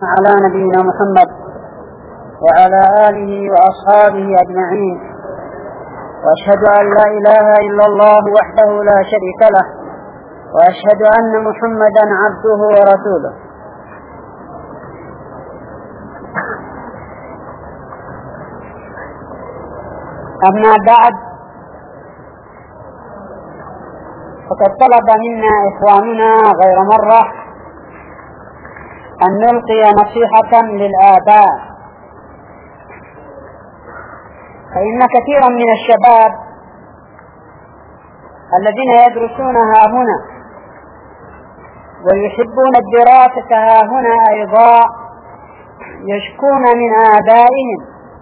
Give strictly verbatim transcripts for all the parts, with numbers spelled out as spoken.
على نبينا محمد وعلى آله وأصحابه أجمعين، وأشهد أن لا إله إلا الله وحده لا شريك له، وأشهد أن محمدا عبده ورسوله. أما بعد، فقد طلب منا إخواننا غير مرة أن نلقي نصيحة للآباء، فإن كثيرا من الشباب الذين يدرسون ها هنا ويحبون الدراسة ها هنا أيضا يشكون من آبائهم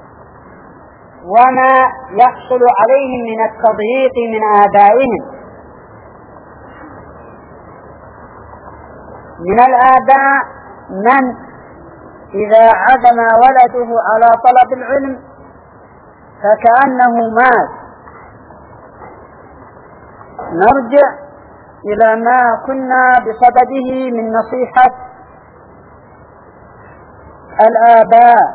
وما يحصل عليهم من التضييق من آبائهم. من الآباء من إذا عزم ولده على طلب العلم فكأنه مات. نرجع إلى ما كنا بصدده من نصيحة الآباء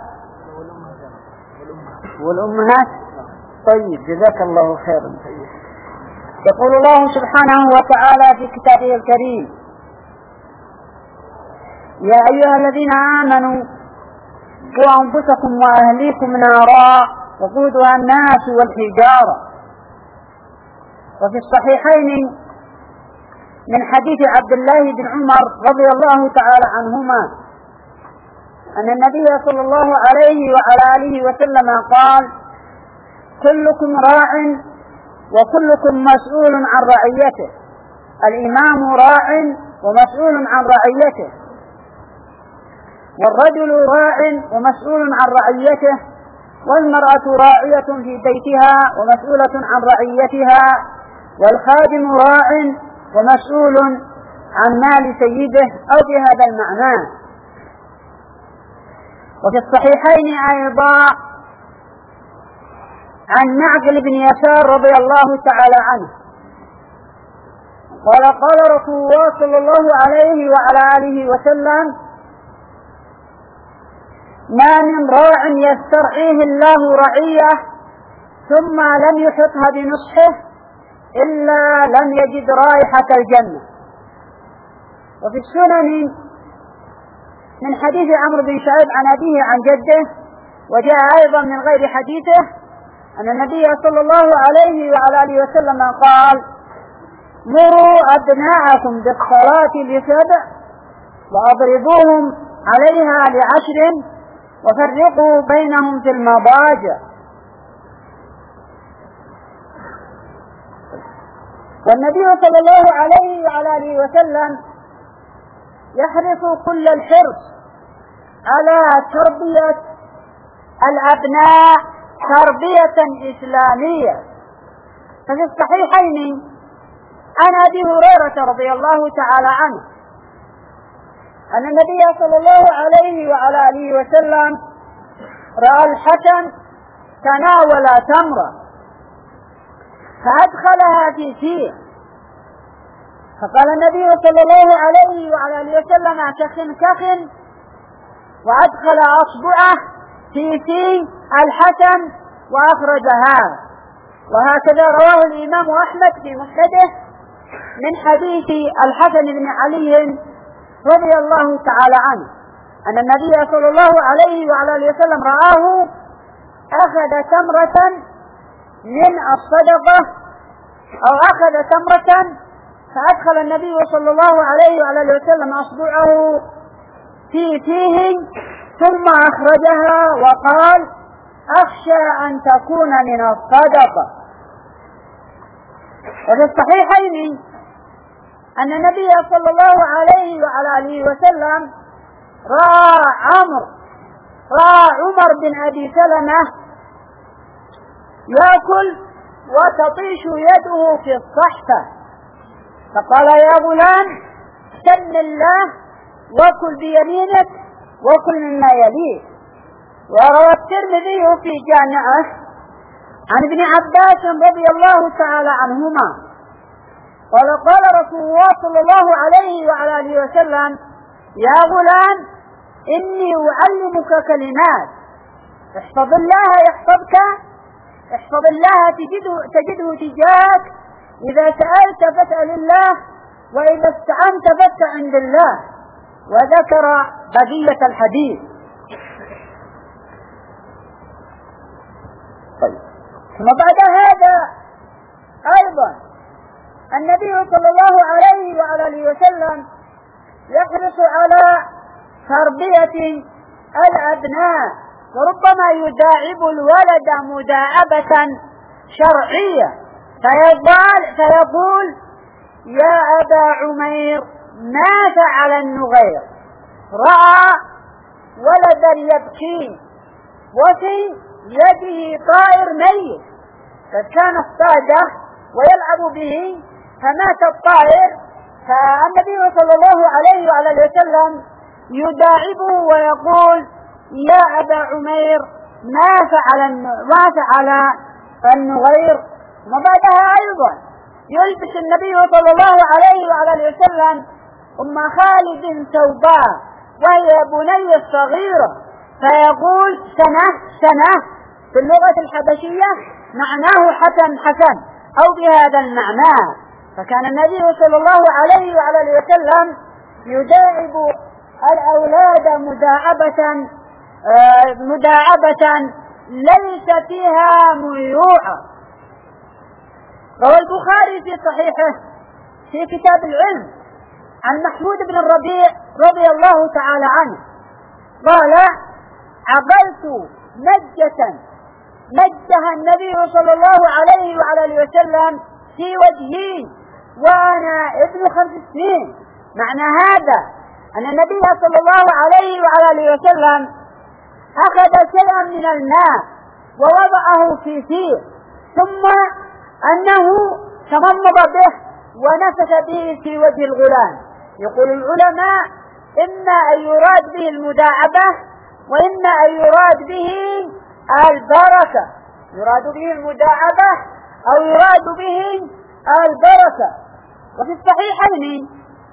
والأمهات. طيب، جزاك الله خيرا. يقول الله سبحانه وتعالى في كتابه الكريم: يا أيها الذين آمنوا قوا أنفسكم وأهليكم نارا وقودها الناس والحجارة. وفي الصحيحين من حديث عبد الله بن عمر رضي الله تعالى عنهما أن النبي صلى الله عليه وعلى آله وسلم قال: كلكم راع وكلكم مسؤول عن رعيته. الإمام راع ومسؤول عن رعيته، والرجل راع ومسؤول عن رعيته، والمرأة راعية في بيتها ومسؤولة عن رعيتها، والخادم راع ومسؤول عن مال سيده، أو بهذا المعنى. وفي الصحيحين أيضا عن معقل بن يسار رضي الله تعالى عنه قال: قال رسول الله صلى الله عليه وعلى آله وسلم: ما من راع يسترعيه الله رعية ثم لم يحطها بنصحه إلا لم يجد رائحة الجنة. وفي السنن من حديث عمرو بن شعيب عن أبيه عن جده، وجاء أيضا من غير حديثه، أن النبي صلى الله عليه وعلى آله وسلم قال: مروا أبناءكم بالصلاة لسبع وأضربوهم عليها لعشر وفرقوا بينهم في المضاجع. والنبي صلى الله عليه وعلى آله وسلم يحرص كل الحرص على تربية الأبناء تربية إسلامية. ففي الصحيحين عن أبي هريرة رضي الله تعالى عنه أن النبي صلى الله عليه وعلى آله وسلم رأى الحسن تناول تمرة فأدخلها في فيه، فقال النبي صلى الله عليه وعلى آله وسلم: كخن كخن، وأدخل أصبعه في فيه الحسن وأخرجها. وهكذا رواه الإمام أحمد في مسنده من حديث الحسن بن علي رضي الله تعالى عنه أن النبي صلى الله عليه وعلى آله وسلم رآه أخذ تمرة من الصدقة، أو أخذ تمرة فأدخل النبي صلى الله عليه وعلى آله وسلم أصبعه في فيه ثم أخرجها وقال: أخشى أن تكون من الصدقة. وفي الصحيحين أن النبي صلى الله عليه وعلى آله وسلم رأى عمر رأى عمر بن أبي سلمة يأكل وتطيش يده في الصحفة، فقال: يا غلام، سم الله وكل بيمينك وكل مما يليك. وروى الترمذي في جامعه عن ابن عباس رضي الله تعالى عنهما قال: قال رسول الله صلى الله عليه وعلى آله وسلم: يا غلام، إني أعلمك كلمات احفظ الله يحفظك، احفظ الله تجده, تجده تجاهك، إذا سألت فاسأل الله، وإذا استعنت فاستعن بالله. وذكر بقية الحديث. طيب. ثم بعد هذا أيضا النبي صلى الله عليه وعلى وسلم يحرص على تربية الأبناء، وربما يداعب الولد مداعبة شرعية، فيقول, فيقول يا أبا عمير ما فعل النغير؟ رأى ولدا يبكي وفي يده طائر ميت، فكان اصطاده ويلعب به فمات الطائر، فالنبي صلى الله عليه وعلى وسلم يداعبه ويقول يا أبا عمير ما فعل ما فعل النغير. وبعدها أيضا يلبس النبي صلى الله عليه وعلى وسلم أم خالد ثوباء وهي بني الصغيرة، فيقول سنة سنة في اللغة الحبشية معناه حسن حسن أو بهذا المعنى. فكان النبي صلى الله عليه وعلى وسلم يداعب الأولاد مداعبة آه مداعبة ليس فيها ميوعة. روى البخاري في صحيحه في كتاب العلم عن محمود بن الربيع رضي الله تعالى عنه قال عقلت مجة مجها النبي صلى الله عليه وعلى وسلم في وجهي وأنا ابن خمس سنين. معنى هذا أن النبي صلى الله عليه وعلى وسلم أخذ شيئا من الماء ووضعه في فيه، ثم أنه تمضمض به ونفث به في وجه الغلام. يقول العلماء إما أن يراد به المداعبة وإما أن يراد به البركة، يراد به المداعبة أو يراد به البركة. وفي الصحيحين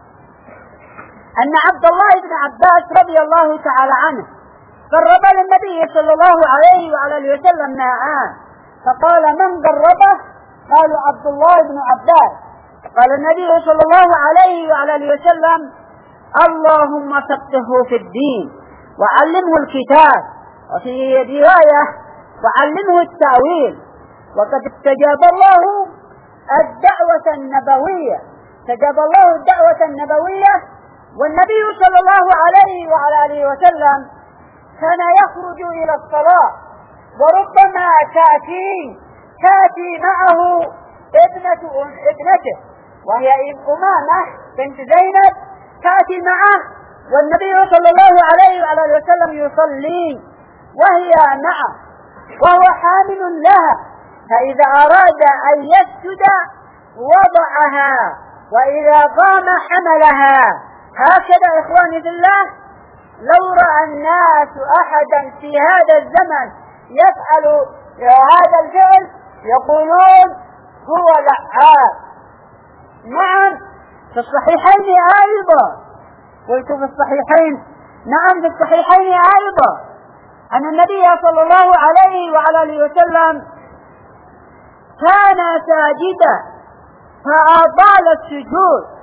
أن عبد الله بن عباس رضي الله تعالى عنه قرب للنبي صلى الله عليه وعلى وسلم ماء، فقال من قربه؟ قالوا عبد الله بن عباس. قال النبي صلى الله عليه وعلى وسلم اللهم فقهه في الدين وعلمه الكتاب، وفي رواية وعلمه التأويل. وقد استجاب الله الدعوة النبوية، استجاب الله الدعوة النبوية. والنبي صلى الله عليه وعلى وسلم كان يخرج إلى الصلاة، وربما تأتي تأتي معه ابنة ابنته وهي أمامة بنت زينب، تأتي معه والنبي صلى الله عليه وعلى وسلم يصلي وهي معه وهو حامل لها، فإذا أراد أن يسجد وضعها وإذا قام حملها. هكذا إخواني في الله لو رأى الناس أحدا في هذا الزمن يفعل هذا الفعل يقولون هو لعاب. نعم في الصحيحين أيضا، قلت في الصحيحين، نعم في الصحيحين أيضا أن النبي صلى الله عليه وعلى وسلم كان ساجدا فأطال السجود،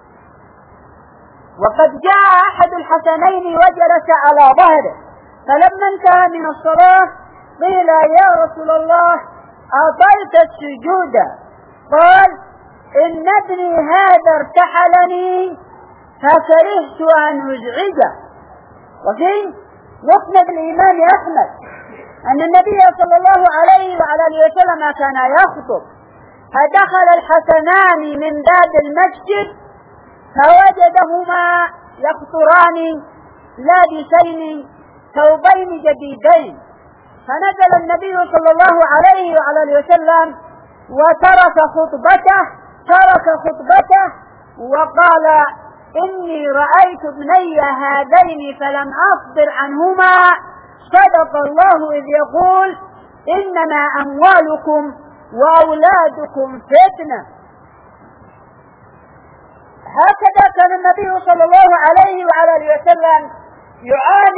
وقد جاء أحد الحسنين وجلس على ظهره، فلما انتهى من الصلاة قيل يا رسول الله أطلت السجود؟ قال إن ابني هذا ارتحلني فكرهت أن أزعجه. وفي مسند الإمام أحمد أن النبي صلى الله عليه وعلى وسلم كان يخطب، فدخل الحسنان من باب المسجد فوجدهما يخطران لابسين ثوبين جديدين، فنزل النبي صلى الله عليه وعلى وسلم وترك خطبته ترك خطبته وقال إني رأيت ابني هذين فلم أصبر عنهما، صدق الله إذ يقول إنما أموالكم وأولادكم فتنة. هكذا كان النبي صلى الله عليه وعلى وسلم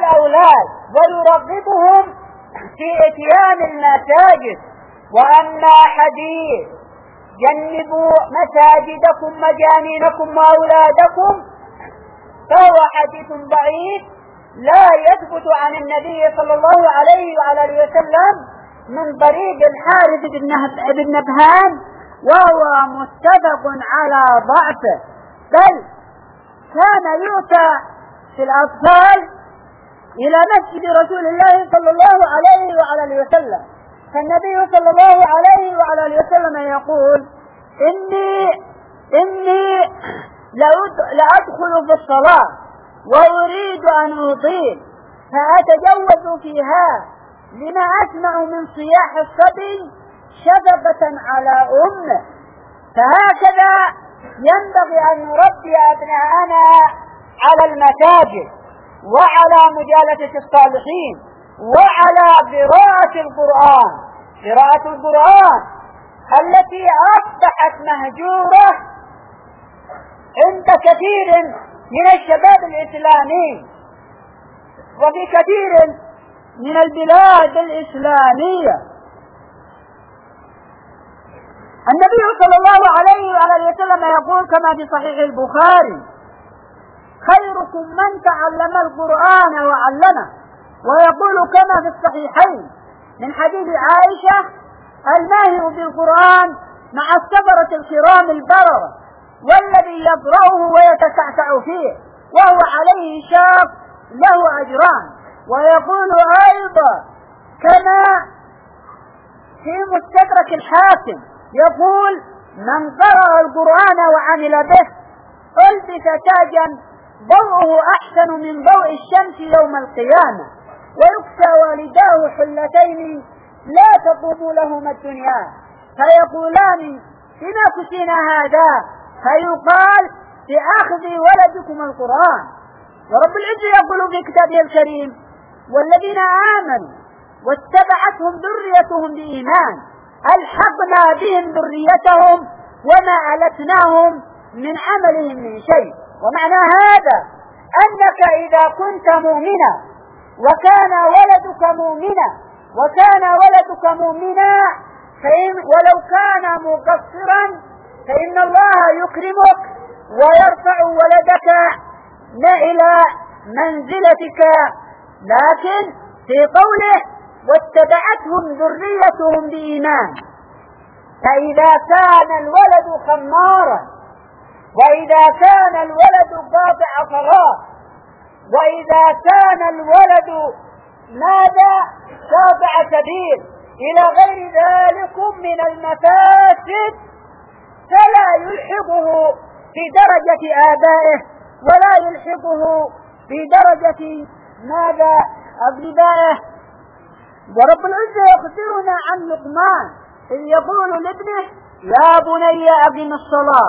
الأولاد ويرغبهم في إتيان المساجد. وأما حديث جنبوا مساجدكم مجانينكم وأولادكم فهو حديث ضعيف لا يثبت عن النبي صلى الله عليه وعلى وسلم من طريق الحارث بن نبهان، وهو متفق على ضعفه. بل كان يؤتى في الأطفال إلى مسجد رسول الله صلى الله عليه وعلى وسلم، فالنبي صلى الله عليه وعلى وسلم يقول إني إني لأدخل في الصلاة وأريد أن أطيل فأتجوز فيها لما أسمع من صياح الصبي شفقة على أمه. فهكذا ينبغي أن نربي أبناءنا على المساجد وعلى مجالسة الصالحين وعلى قراءة القرآن قراءة القرآن التي أصبحت مهجورة عند كثير من الشباب الإسلامي وفي كثير من البلاد الإسلامية. النبي صلى الله عليه وعلى وسلم يقول كما في صحيح البخاري: خيركم من تعلم القرآن وعلمه. ويقول كما في الصحيحين من حديث عائشة: الماهر بالقرآن مع السفرة الكرام البررة والذي يقرأه ويتسعسع فيه وهو عليه شاق له أجران. ويقول أيضا كما في مستدرك الحاكم يقول: من قرأ القرآن وعمل به ألبس تاجا ضوءه أحسن من ضوء الشمس يوم القيامة، ويكسى والداه حلتين لا تقوم لهما الدنيا فيقولان: بما كسينا هذا؟ فيقال: بأخذ ولدكم القرآن. ورب العزة يقول في كتابه الكريم: والذين آمنوا واتبعتهم ذريتهم بإيمان ألحقنا بهم ذريتهم وما ألتناهم من عملهم من شيء. ومعنى هذا أنك إذا كنت مؤمنا وكان ولدك مؤمنا وكان ولدك مؤمنا فإن ولو كان مقصرا فإن الله يكرمك ويرفع ولدك إلى منزلتك. لكن في قوله: واتبعتهم ذريتهم بإيمان، فإذا كان الولد خمارا وإذا كان الولد قاطع صلاة وإذا كان الولد ماذا قاطع سبيل إلى غير ذلك من المفاسد فلا يلحقه في درجة آبائه ولا يلحقه في درجة ماذا أقربائه. ورب العزة يخبرنا عن لقمان إذ يقول لابنه: يا بني أقم الصلاة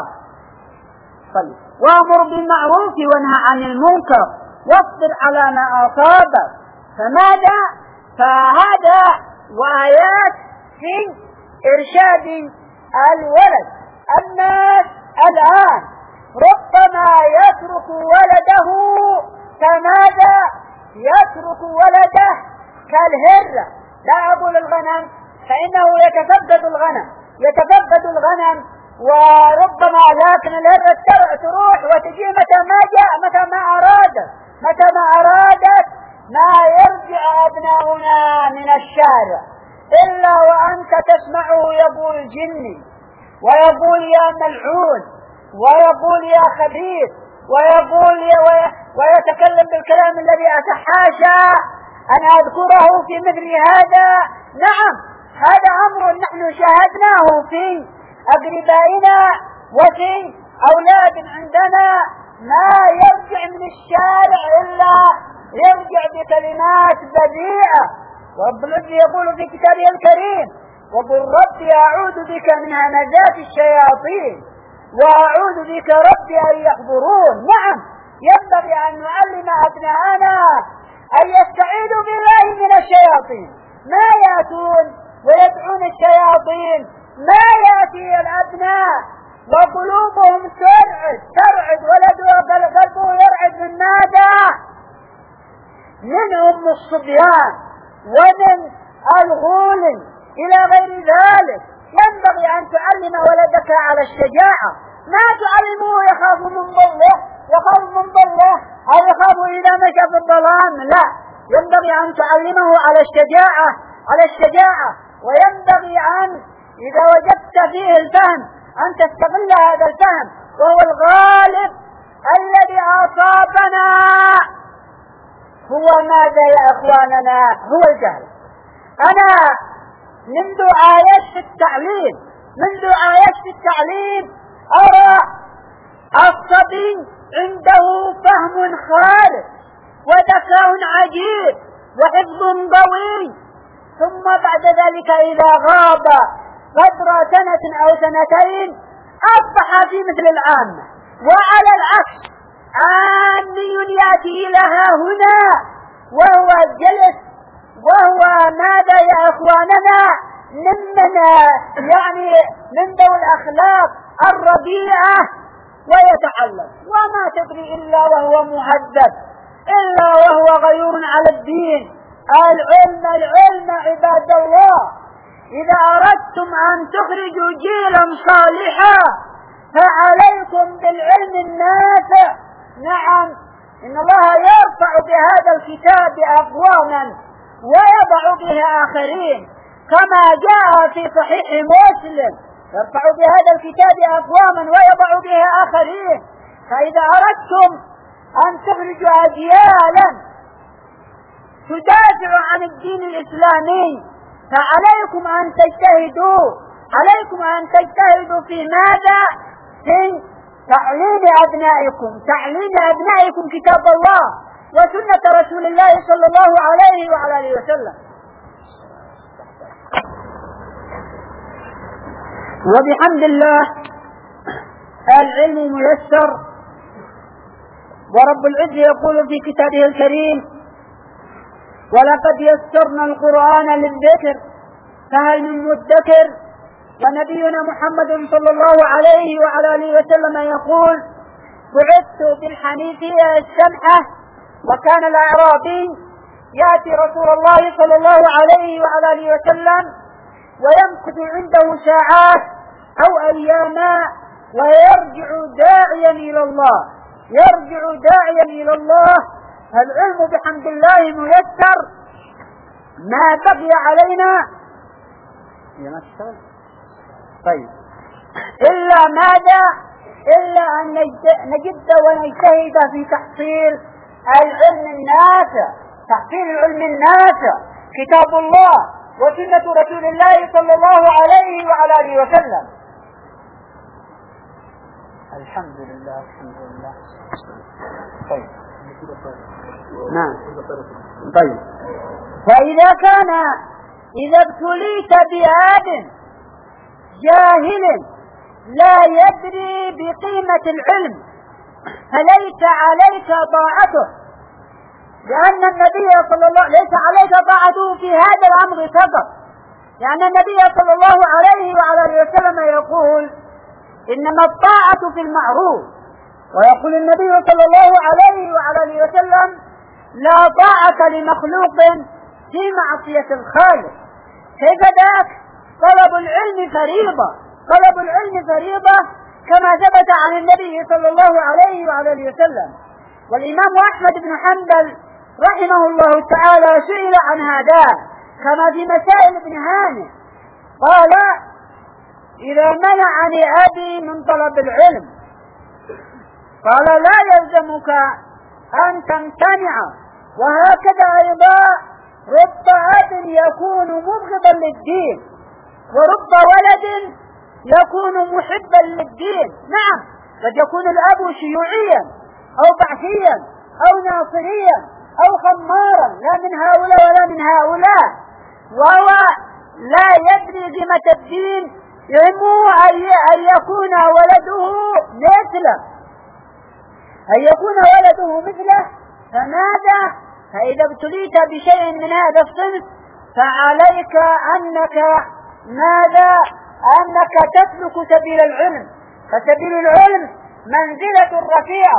طيب وأمر بالمعروف وانهى عن المنكر واصبر على ما أصابك. فماذا؟ فهذا وآيات في إرشاد الولد. الناس الآن ربما يترك ولده فماذا؟ يترك ولده كالهرة، لا أقول الغنم فإنه يتفقد الغنم يتفقد الغنم وربما لكن الهرة تروح وتجي متى ما جاء متى ما أرادت متى ما أرادت ما يرجع أبناؤنا من الشارع إلا وأنت تسمعه يقول جني ويقول يا ملعون ويقول يا خبيث ويقول ويتكلم بالكلام الذي أتحاشى أن أذكره في مثل هذا. نعم، هذا أمر نحن شاهدناه في أقربائنا وفي أولاد عندنا ما يرجع من الشارع إلا يرجع بكلمات بذيئة. ورب العزة يقول في كتابه الكريم: وقل ربي أعوذ بك من همزات الشياطين وأعوذ بك ربي أن يحضرون. نعم، ينبغي أن نعلم أبناءنا أن يستعيذوا بالله من الشياطين. ما يأتون ويدعون الشياطين، ما يأتي الأبناء وقلوبهم ترعد ترعد ولده قلبه يرعد من ماذا؟ من أم الصبيان ومن الغول إلى غير ذلك. ينبغي أن تعلم ولدك على الشجاعة، ما تعلمه يخاف من ضله يخاف من ضله أو يخاف إذا مشى في الظلام، لا، ينبغي أن تعلمه على الشجاعة على الشجاعة وينبغي أن إذا وجدت فيه الفهم أن تستغل هذا الفهم، وهو الغالب الذي أصابنا هو ماذا يا إخواننا؟ هو الجهل. أنا منذ آيات في التعليم منذ آيات في التعليم أرى الصبي عنده فهم خالص وذكاء عجيب وحفظ قوي، ثم بعد ذلك إذا غاب قدر سنة أو سنتين أصبح في مثل العامة. وعلى العكس عامي يأتي لها هنا وهو جلس وهو ماذا يا إخواننا ممن يعني من ذوي الأخلاق الربيعة ويتعلم وما تدري إلا وهو مهذب إلا وهو غيور على الدين. العلم العلم عباد الله. إذا أردتم أن تخرجوا جيلا صالحا فعليكم بالعلم النافع. نعم، إن الله يرفع بهذا الكتاب أقواما ويضع به آخرين، كما جاء في صحيح مسلم يرفع بهذا الكتاب أقواما ويضع به آخرين. فإذا أردتم أن تخرجوا أجيالا تدافع عن الدين الإسلامي فعليكم أن تجتهدوا عليكم أن تجتهدوا في ماذا؟ في تعليم أبنائكم تعليم أبنائكم كتاب الله وسنة رسول الله صلى الله عليه وعلى آله وسلم. وبحمد الله العلم ميسر، ورب العزة يقول في كتابه الكريم: ولقد يسرنا القرآن للذكر فهل من مدكر. ونبينا محمد صلى الله عليه وعلى آله وسلم يقول: بعثت بالحنيفية السمحة. وكان الأعرابي يأتي رسول الله صلى الله عليه وعلى آله وسلم ويمكث عنده ساعات أو أياما ويرجع داعيا إلى الله يرجع داعيا إلى الله. العلم بحمد الله ميسر. ما بقي علينا طيب إلا ماذا؟ إلا أن نجد ونجتهد في تحصيل العلم النافع تحصيل العلم النافع كتاب الله وسنة رسول الله صلى الله عليه وعلى آله وسلم. الحمد لله الحمد لله. طيب نعم طيب. فإذا كان إذا ابتليت بآب جاهل لا يدري بقيمة العلم فليس عليك طاعته، لأن النبي صلى الله ليس عليك طاعته في هذا الأمر فقط، لأن النبي صلى الله عليه وعلى آله وسلم يقول: إنما الطاعة في المعروف. ويقول النبي صلى الله عليه وعلى آله وسلم: لا طاعة لمخلوق في معصية الخالق. كيف ذاك؟ طلب العلم فريضة طلب العلم فريضة كما ثبت عن النبي صلى الله عليه وعلى آله وسلم. والإمام أحمد بن حنبل رحمه الله تعالى سئل عن هذا كما في مسائل ابن هانئ، قال: إذا منعني أبي من طلب العلم قال: لا يلزمك أن تمتنع. وهكذا أيضا رب أب يكون مبغضا للدين ورب ولد يكون محبا للدين. نعم، قد يكون الأب شيوعيا أو بعثيا أو ناصريا أو خمارا، لا من هؤلاء ولا من هؤلاء، وهو لا يدري قيمة الدين، يهمه أن يكون ولده مثله أن يكون ولده مثله فماذا؟ فإذا ابتليت بشيء من هذا الصنف فعليك أنك ماذا؟ أنك تسلك سبيل العلم. فسبيل العلم منزلة رفيعة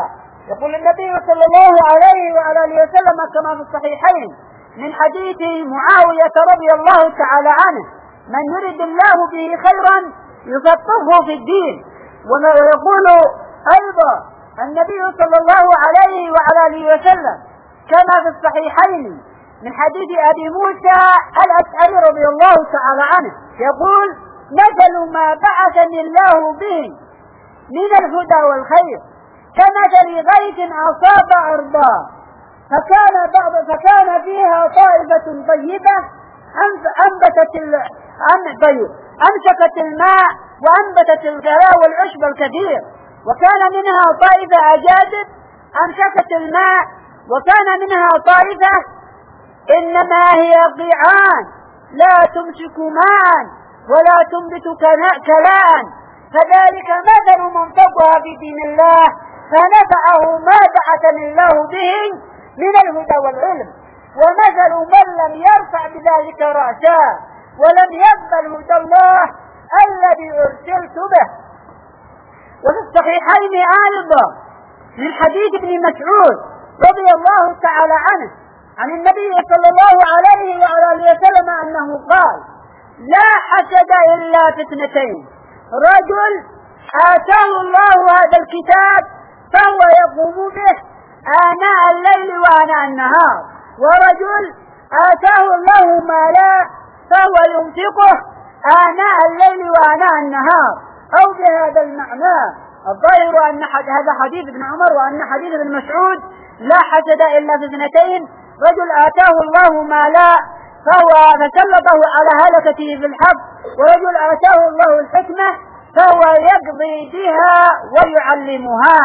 يقول النبي صلى الله عليه وعلى آله وسلم كما في الصحيحين من حديث معاوية رضي الله تعالى عنه: من يرد الله به خيرا يفقهه في الدين. ويقول أيضا النبي صلى الله عليه وعلى آله وسلم كما في الصحيحين من حديث أبي موسى الأشعري رضي الله تعالى عنه يقول: مثل ما بعثني الله به من الهدى والخير كمثل غيث أصاب أرضا فكان بعض فكان فيها طائفة طيبة أنبتت طيب أمسكت الماء وأنبتت الغلاء والعشب الكثير، وكان منها طائفة أجادب أمسكت الماء، وكان منها طائفة إنما هي قيعان لا تمسك ماء ولا تنبت كلاء. فذلك مثل من فقه في دين الله فنفعه ما بعثني الله به من الهدى والعلم، ومثل من لم يرفع بذلك رأسا ولم يقبل هدى الله الذي أرسلت به. وفي الصحيحين أيضا من حديث ابن مسعود رضي الله تعالى عنه عن النبي صلى الله عليه وعلى آله وسلم أنه قال: لا حسد إلا في اثنتين: رجل آتاه الله هذا الكتاب فهو يقوم به آناء الليل وآناء النهار، ورجل آتاه الله مالا فهو ينفقه آناء الليل وآناء النهار، أو بهذا المعنى. الظاهر أن هذا حديث ابن عمر وأن حديث ابن مسعود: لا حسد إلا في اثنتين: رجل آتاه الله مالا فهو فسلطه على هلكته في الحق، ورجل آتاه الله الحكمة فهو يقضي بها ويعلمها.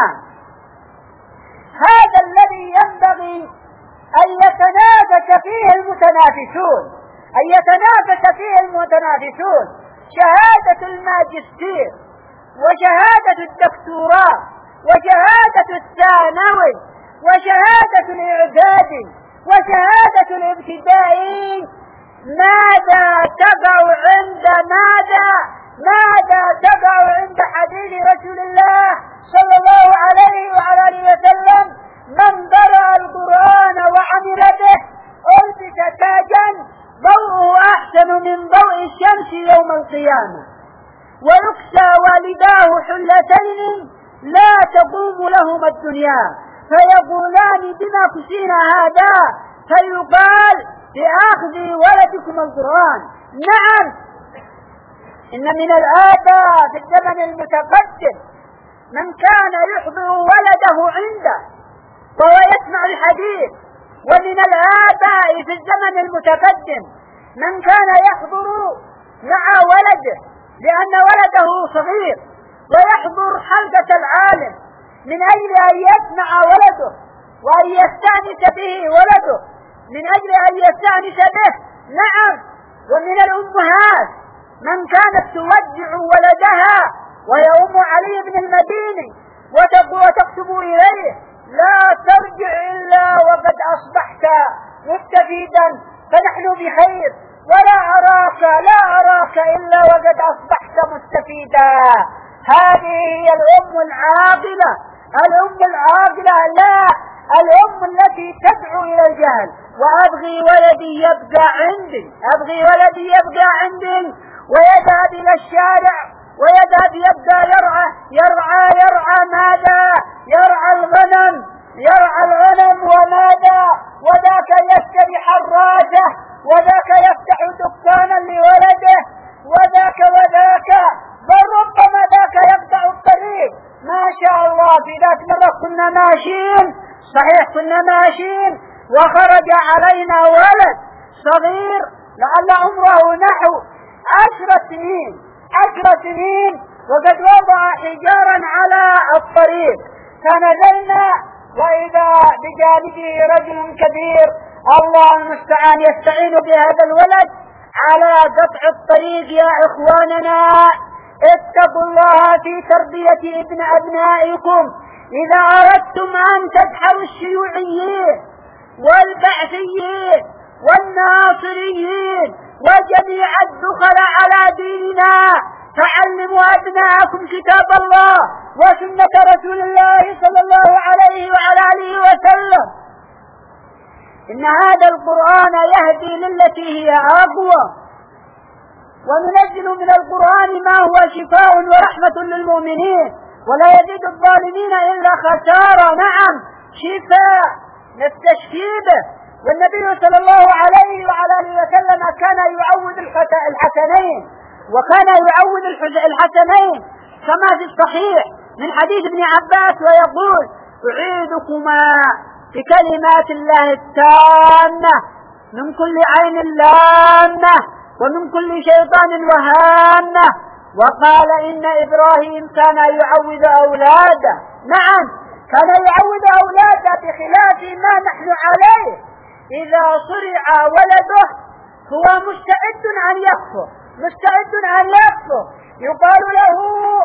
هذا الذي ينبغي أن يتنافس فيه المتنافسون أن يتنافس فيه المتنافسون شهادة الماجستير وشهادة الدكتوراه وشهادة الثانوي وشهادة الإعدادي وشهادة الابتدائي. ماذا تقع عند ماذا ماذا تقع عند حديث رسول الله صلى الله عليه وعلى آله وسلم: من قرأ القرآن وعمل به ألبس تاجا ضوءه أحسن من ضوء الشمس يوم القيامة، ويكسى والداه حلتين لا تقوم لهما الدنيا فيقولان: بما كسينا هذا؟ فيقال: بأخذ ولدكم القرآن. نعم، إن من الآباء في الزمن المتقدم من كان يحضر ولده عنده وهو يسمع الحديث، ومن الآباء في الزمن المتقدم من كان يحضر مع ولده لأن ولده صغير ويحضر حلقة العالم من أجل أن يسمع ولده وأن يستأنس به ولده من أجل أن يستأنس به. نعم، ومن الأمهات من كانت تودع ولدها وهي أم علي بن المديني وتكتب إليه: لا ترجع إلا وقد أصبحت مستفيدا فنحن بخير، ولا أراك لا أراك إلا وقد أصبحت مستفيدا. هذه هي الأم العاقلة الأم العاقلة لا الأم التي تدعو إلى الجهل: وأبغي ولدي يبقى عندي أبغي ولدي يبقى عندي ويذهب إلى الشارع ويذهب يبقى يرعى يرعى يرعى ماذا؟ يرعى الغنم يرعى الغنم وماذا؟ وذاك يشتري حراجة، وذاك يفتح دكانا لولده، وذاك وذاك بل ربما ذاك يقطع الطريق. ما شاء الله، في ذات مرة كنا ماشيين، صحيح كنا ماشيين، وخرج علينا ولد صغير لعل عمره نحو عشر سنين عشر سنين وقد وضع حجارا على الطريق، فنزلنا وإذا بجانبه رجل كبير الله المستعان يستعين بهذا الولد على قطع الطريق. يا إخواننا، اتقوا الله في تربية ابن أبنائكم. إذا أردتم أن تدحروا الشيوعيين والبعثيين والناصريين وجميع الدخل على ديننا فعلموا أبناءكم كتاب الله وسنة رسول الله صلى الله عليه وعلى آله وسلم. إن هذا القرآن يهدي للتي هي أقوى، وننزل من القرآن ما هو شفاء ورحمة للمؤمنين ولا يزيد الظالمين إلا خسارة. نعم شفاء نستشفي به. والنبي صلى الله عليه وعلى آله وسلم كان يعود الحسنين، وكان يعود الحسنين كما في الصحيح من حديث ابن عباس، ويقول: أعيدكما بكلمات الله التامة من كل عين لامة ومن كل شيطان وهامة. وقال: إن إبراهيم كان يعود أولاده. نعم كان يعود أولاده بخلاف ما نحن عليه. إذا صرع ولده هو مستعد أن يكفر، مستعد أن يكفر. يقال له: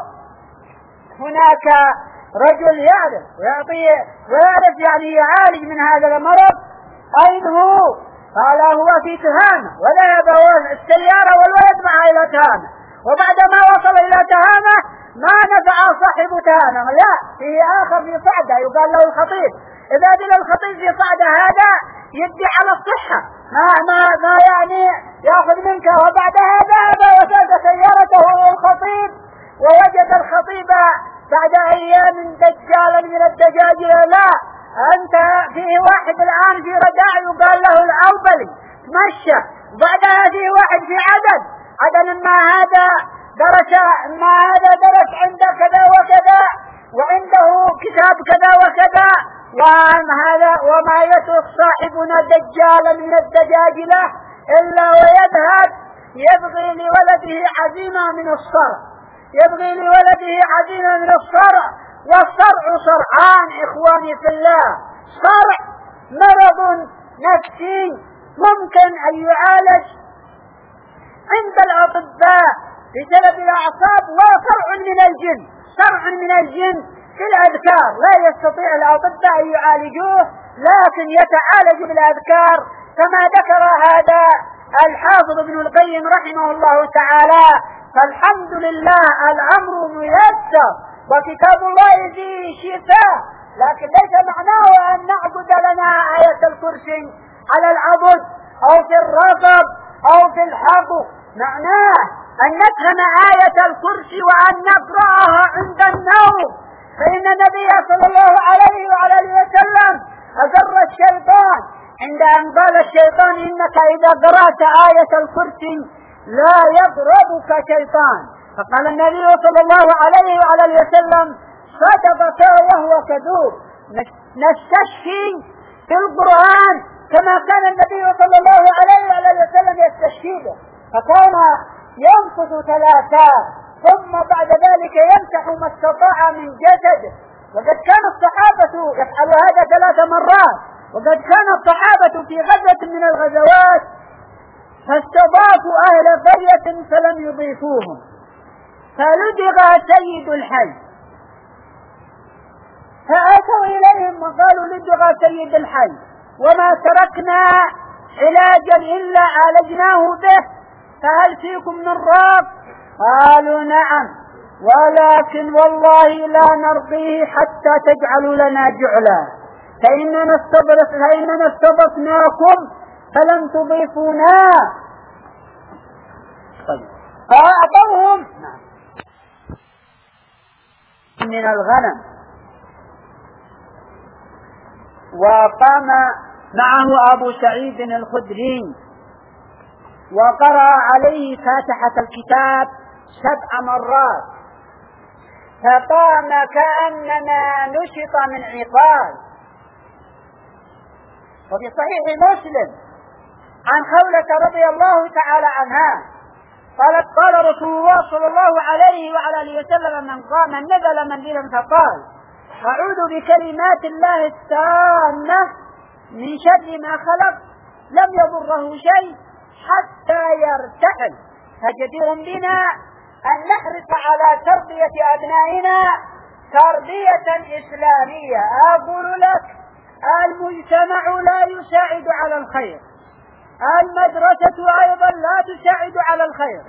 هناك رجل يعرف ويعطي ويعرف يعني يعالج من هذا المرض، أين هو؟ قال: هو في تهامة. وذهب السيارة والولد معه إلى تهامة، وبعدما وصل إلى تهامة ما نفع صاحب تهامة، لا فيه آخر في صعدة يقال له الخطيب. إذا دل الخطيب في صعدة هذا يدي على الصحة، ما ما ما يعني يأخذ منك. وبعدها ذهب وساد سيارته الخطيب، ووجد الخطيب بعد أيام دجالا من الدجاجل. لا، أنت فيه واحد الآن في رداع يقال له الأوبلي تمشى، وبعدها فيه واحد في عدن عدن ما هذا درس ما هذا درس عنده كذا وكذا، وعنده كتاب كذا وكذا، وهذا وما يترك صاحبنا دجالا من الدجاجلة إلا ويذهب يبغي لولده عزيمة من الصرع، يبغي لولده عزيمة من الصرع. والصرع صرعان إخواني في الله: صرع مرض نفسي ممكن أن يعالج عند الأطباء بسبب الأعصاب، وصرع من الجن، صرع من الجن في الأذكار لا يستطيع الأطباء أن يعالجوه، لكن يتعالج بالأذكار كما ذكر هذا الحافظ ابن القيم رحمه الله تعالى. فالحمد لله الأمر ميسر، وكتاب الله فيه شفاء، لكن ليس معناه أن نعبد لنا آية الكرسي على العبد أو في الرفض أو في الحق. معناه أن نفهم آية الكرسي وأن نقرأها عند النوم، فإن النبي صلى الله عليه وعلى آله وسلم أجر الشيطان عند أن قال الشيطان: إنك إذا قرأت آية الكرسي لا يضربك شيطان. فقال النبي صلى الله عليه وعلى آله وسلم: صدقك وهو كذوب. نستشفي في القرآن كما كان النبي صلى الله عليه وعلى آله وسلم يستشفي به، فكان ينفذ ثلاثا ثم بعد ذلك يمسح ما استطاع من جسده. وقد كان الصحابة يفعل هذا ثلاث مرات. وقد كان الصحابة في غزوة من الغزوات فاستضافوا أهل قرية فلم يضيفوهم، فلدغ سيد الحي، فأتوا إليهم وقالوا: لدغ سيد الحي وما تركنا علاجا إلا عالجناه به، فهل فيكم من راق؟ قالوا: نعم، ولكن والله لا نرقيه حتى تجعلوا لنا جعلا، فإننا استضف فإننا استضفناكم فلم تضيفونا. فأعطوهم من الغنم. وقام معه أبو سعيد الخدري وقرأ عليه فاتحة الكتاب سبع مرات، فقام كأنما نشط من عقال. وفي صحيح مسلم عن خولة رضي الله تعالى عنها قالت: قال رسول الله صلى الله عليه وعلى آله وسلم: من قام نزل منزلا فقال: أعوذ بكلمات الله التامة من شر ما خلق، لم يضره شيء حتى يرتحل. فجدير بنا أن نحرص على تربية أبنائنا تربية إسلامية. أقول لك: المجتمع لا يساعد على الخير، المدرسة أيضا لا تساعد على الخير،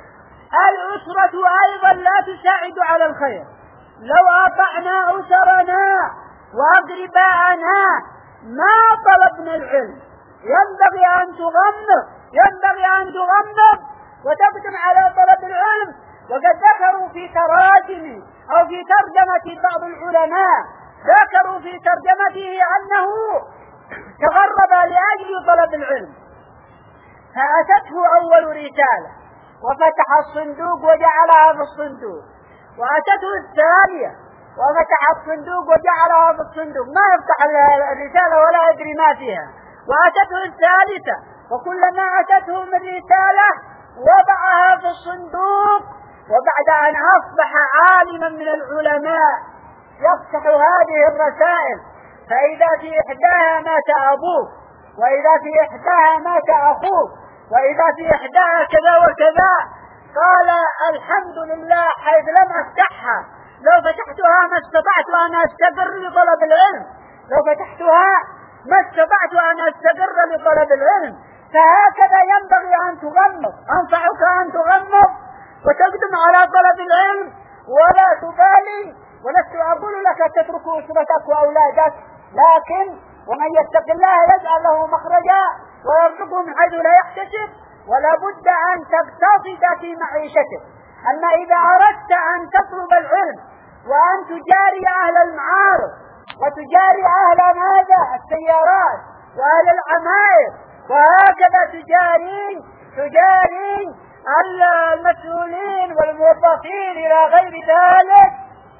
الأسرة أيضا لا تساعد على الخير. لو أطعنا أسرنا وأقرباءنا ما طلبنا العلم. ينبغي أن تغمض ينبغي أن تغمض وتقدم على طلب العلم. وقد ذكروا في تراجم أو في ترجمة بعض العلماء ذكروا في ترجمته أنه تغرب لأجل طلب العلم، فأتته أول رسالة وفتح الصندوق وجعلها في الصندوق، وأتته الثانية وفتح الصندوق وجعلها في الصندوق، ما يفتح الرسالة ولا يدري ما فيها، وأتته الثالثة وكلما أتته من رسالة وضعها في الصندوق. وبعد أن أصبح عالما من العلماء يفتح هذه الرسائل فإذا في إحداها مات أبوه، وإذا في إحداها مات أخوه، وإذا في إحداها كذا وكذا. قال الحمد لله حيث لم أفتحها، لو فتحتها ما استطعت أن أستقر لطلب العلم، لو فتحتها ما استطعت أن أستقر لطلب العلم. فهكذا ينبغي أن تغمض. أنصحك أن تغمض وتقدم على طلب العلم ولا تبالي. ولست أقول لك تترك أسرتك وأولادك، لكن ومن يتق الله يجعل له مخرجا ويرزقه من حيث لا يحتسب، ولا بد أن تقتصد في معيشتك. أما إذا أردت أن تطلب العلم وأن تجاري أهل المعارض وتجاري أهل ماذا السيارات وأهل العمائر، وهكذا تجاري تجاري المسؤولين والموظفين إلى غير ذلك،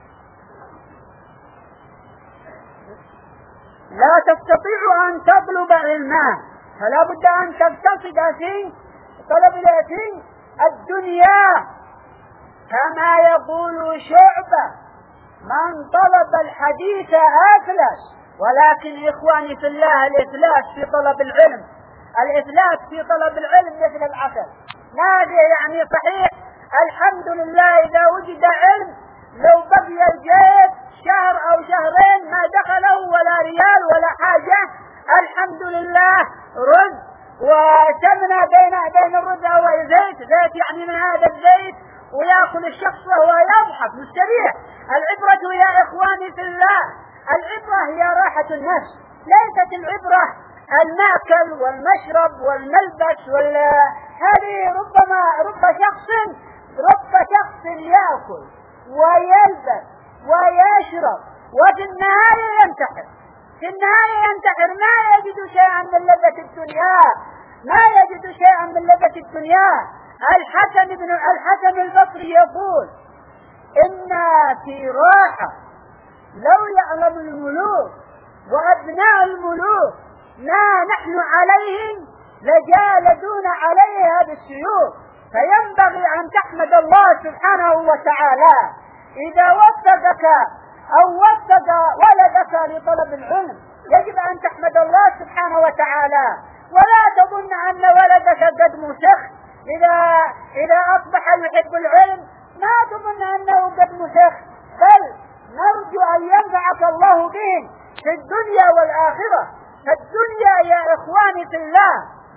لا تستطيع أن تطلب علما. فلا بد أن تقتصد في طلب العلم الدنيا. كما يقول شعبة من طلب الحديث أفلس. ولكن إخواني في الله الإفلاس في طلب العلم الإفلاس في طلب العلم مثل العسل. ماذا يعني؟ صحيح الحمد لله إذا وجد علم لو بقي الجيب شهر أو شهرين ما دخله ولا ريال ولا حاجة، الحمد لله رز وسمنة بين بين الرز والزيت، زيت يعني من هذا الزيت، ويأكل الشخص وهو يضحك مستريح. العبرة يا إخواني في الله العبرة هي راحة النفس، ليست العبرة المأكل والمشرب والملبس وال هذه ربما رب شخص رب شخص يأكل ويلبس ويشرب وفي النهاية ينتحر في النهاية ينتحر ما يجد شيئا من لذة الدنيا ما يجد شيئا من لذة الدنيا. الحسن بن الحسن البصري يقول إن في راحة لو يعلم الملوك وأبناء الملوك ما نحن عليه لجالدون عليها بالسيوف. فينبغي أن تحمد الله سبحانه وتعالى إذا وفقك أو وفق ولدك لطلب العلم. يجب أن تحمد الله سبحانه وتعالى، ولا تظن أن ولدك قد مسخ إذا إذا أصبح يحب العلم، ما تظن أنه قد مسخ، بل نرجو أن ينفعك الله به في الدنيا والآخرة. فالدنيا يا إخواني في الله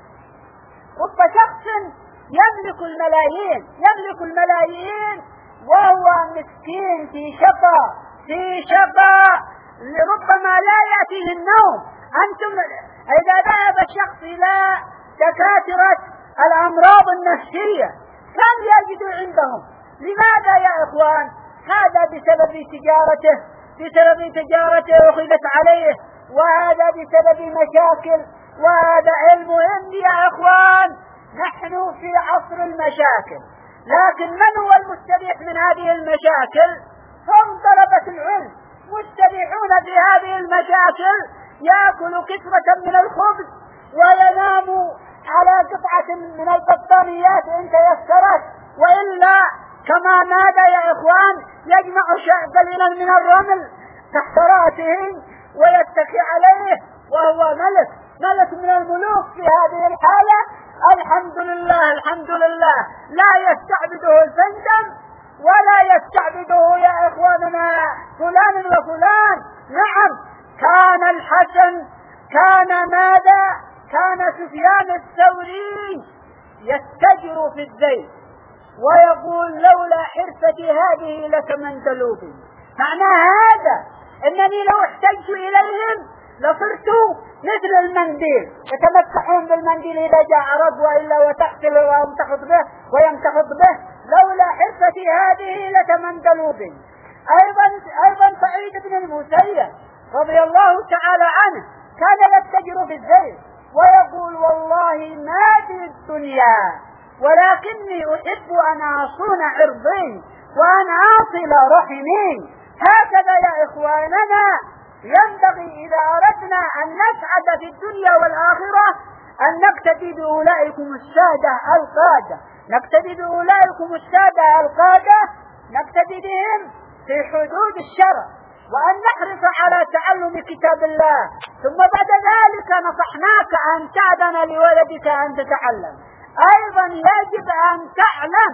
رب شخص يملك الملايين يملك الملايين وهو مسكين في شقاء في شقاء ربما لا يأتيه النوم. أنتم إذا ذهب الشخص إلى دكاترة الأمراض النفسية كم يجد عندهم؟ لماذا يا إخوان؟ هذا بسبب تجارته بسبب تجارته وخذت عليه، وهذا بسبب مشاكل، وهذا علم علم يا إخوان. نحن في عصر المشاكل، لكن من هو المستريح من هذه المشاكل؟ هم طلبة العلم، مستريحون في هذه المشاكل، يأكل كسرة من الخبز وينام على قطعة من البطانيات إن تيسرت، وإلا كما ماذا يا إخوان يجمع قليلا من الرمل تحت رأسه ويتكي عليه وهو ملك ملك من الملوك. في هذه الحالة الحمد لله الحمد لله لا يستعبده الفندم ولا يستعبده يا إخواننا فلان وفلان. نعم كان الحسن كان ماذا كان سفيان الثوري يستجر في الزيت ويقول لولا حرفتي هذه لتمنت لوبي. معنى هذا انني لو احتجت اليهم لصرت مثل المنديل، يتمسحون بالمنديل اذا جاء عرض والا وتغسل ويمتحض به ويمتحض به. لولا حرفتي هذه لتمنت لوبي. ايضا ايضا سعيد بن المسيب رضي الله تعالى عنه كان يتجر في الزيت ويقول والله ما في الدنيا ولكني احب ان اصون عرضي وان اصل رحمي. هكذا يا اخواننا ينبغي اذا اردنا ان نسعد في الدنيا والاخره ان نقتدي باولئكم الساده القاده، نقتدي باولئكم الساده القاده نقتدي بهم في حدود الشرع، وأن نحرص على تعلم كتاب الله. ثم بعد ذلك نصحناك أن تعلم لولدك أن تتعلم. أيضا يجب أن تعلم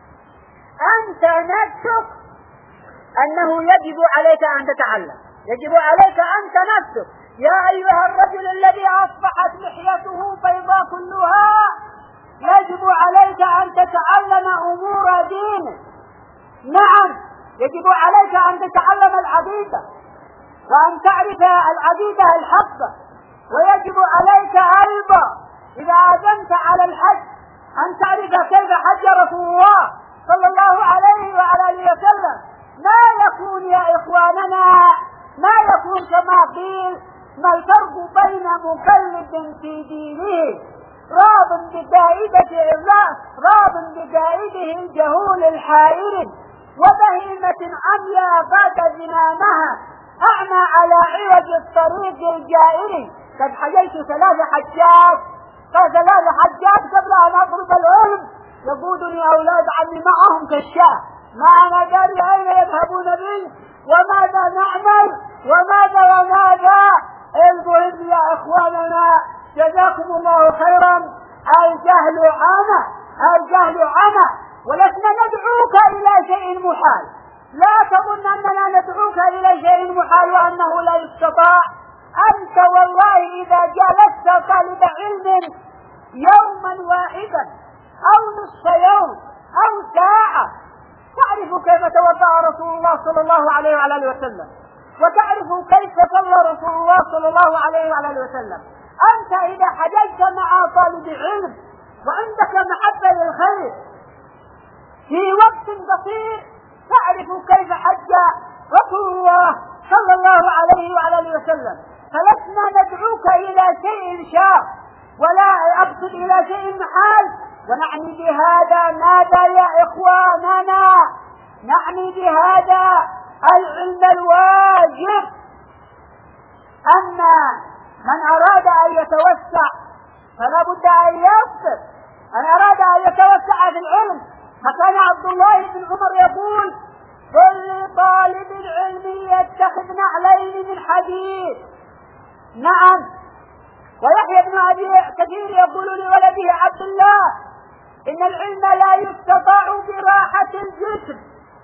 أنت نفسك أنه يجب عليك أن تتعلم، يجب عليك أنت نفسك. يا أيها الرجل الذي أصبحت لحيته بيضاء كلها يجب عليك أن تتعلم أمور دينك. نعم يجب عليك أن تتعلم العقيدة وأن تعرف العقيدة الحقة. ويجب عليك أيضا إذا عزمت على الحج أن تعرف كيف حج رسول الله صلى الله عليه وعلى آله وسلم. ما يكون يا إخواننا ما يكون كما قيل ما الفرق بين مقلد في دينه راض بقائده راض بقائده الجهول الحائر وبهيمة عمياء بعد زمامها أعمى على عوج الطريق الجائر. قد حجيت ثلاث حجات ثلاث حجات قبل أن أضرب العلم يقودني أولاد عمي معهم كالشاه، ما أنا داري أين يذهبون بي وماذا نعمل وماذا وماذا. المهم يا إخواننا جزاكم الله خيرا. الجهل عمى، الجهل عمى، ولسنا ندعوك إلى شيء محال. لا تظن أننا ندعوك إلى شيء محال وأنه لا يستطاع. أنت والله إذا جلست طالب علم يوما واحدا أو نصف يوم أو ساعة تعرف كيف توضأ رسول الله صلى الله عليه وعلى آله وسلم، وتعرف كيف صلى رسول الله صلى الله عليه وعلى آله وسلم. أنت إذا حججت مع طالب علم وعندك محبة للخير في وقت قصير تعرف كيف حج رسول الله صلى الله عليه وعلى آله وسلم. فلسنا ندعوك إلى شيء شاق ولا أقصد إلى شيء محال. ونعني بهذا ماذا يا إخواننا؟ نعني بهذا العلم الواجب أن من أراد أن يتوسع فلا بد أن يصبر. من أراد أن يتوسع في العلم فكان عبد الله بن عمر يقول كل طالب العلم يتخذ نعلين من حديد. نعم. ويحيى بن أبي كثير يقول لولده عبد الله إن العلم لا يستطاع براحة الجسم.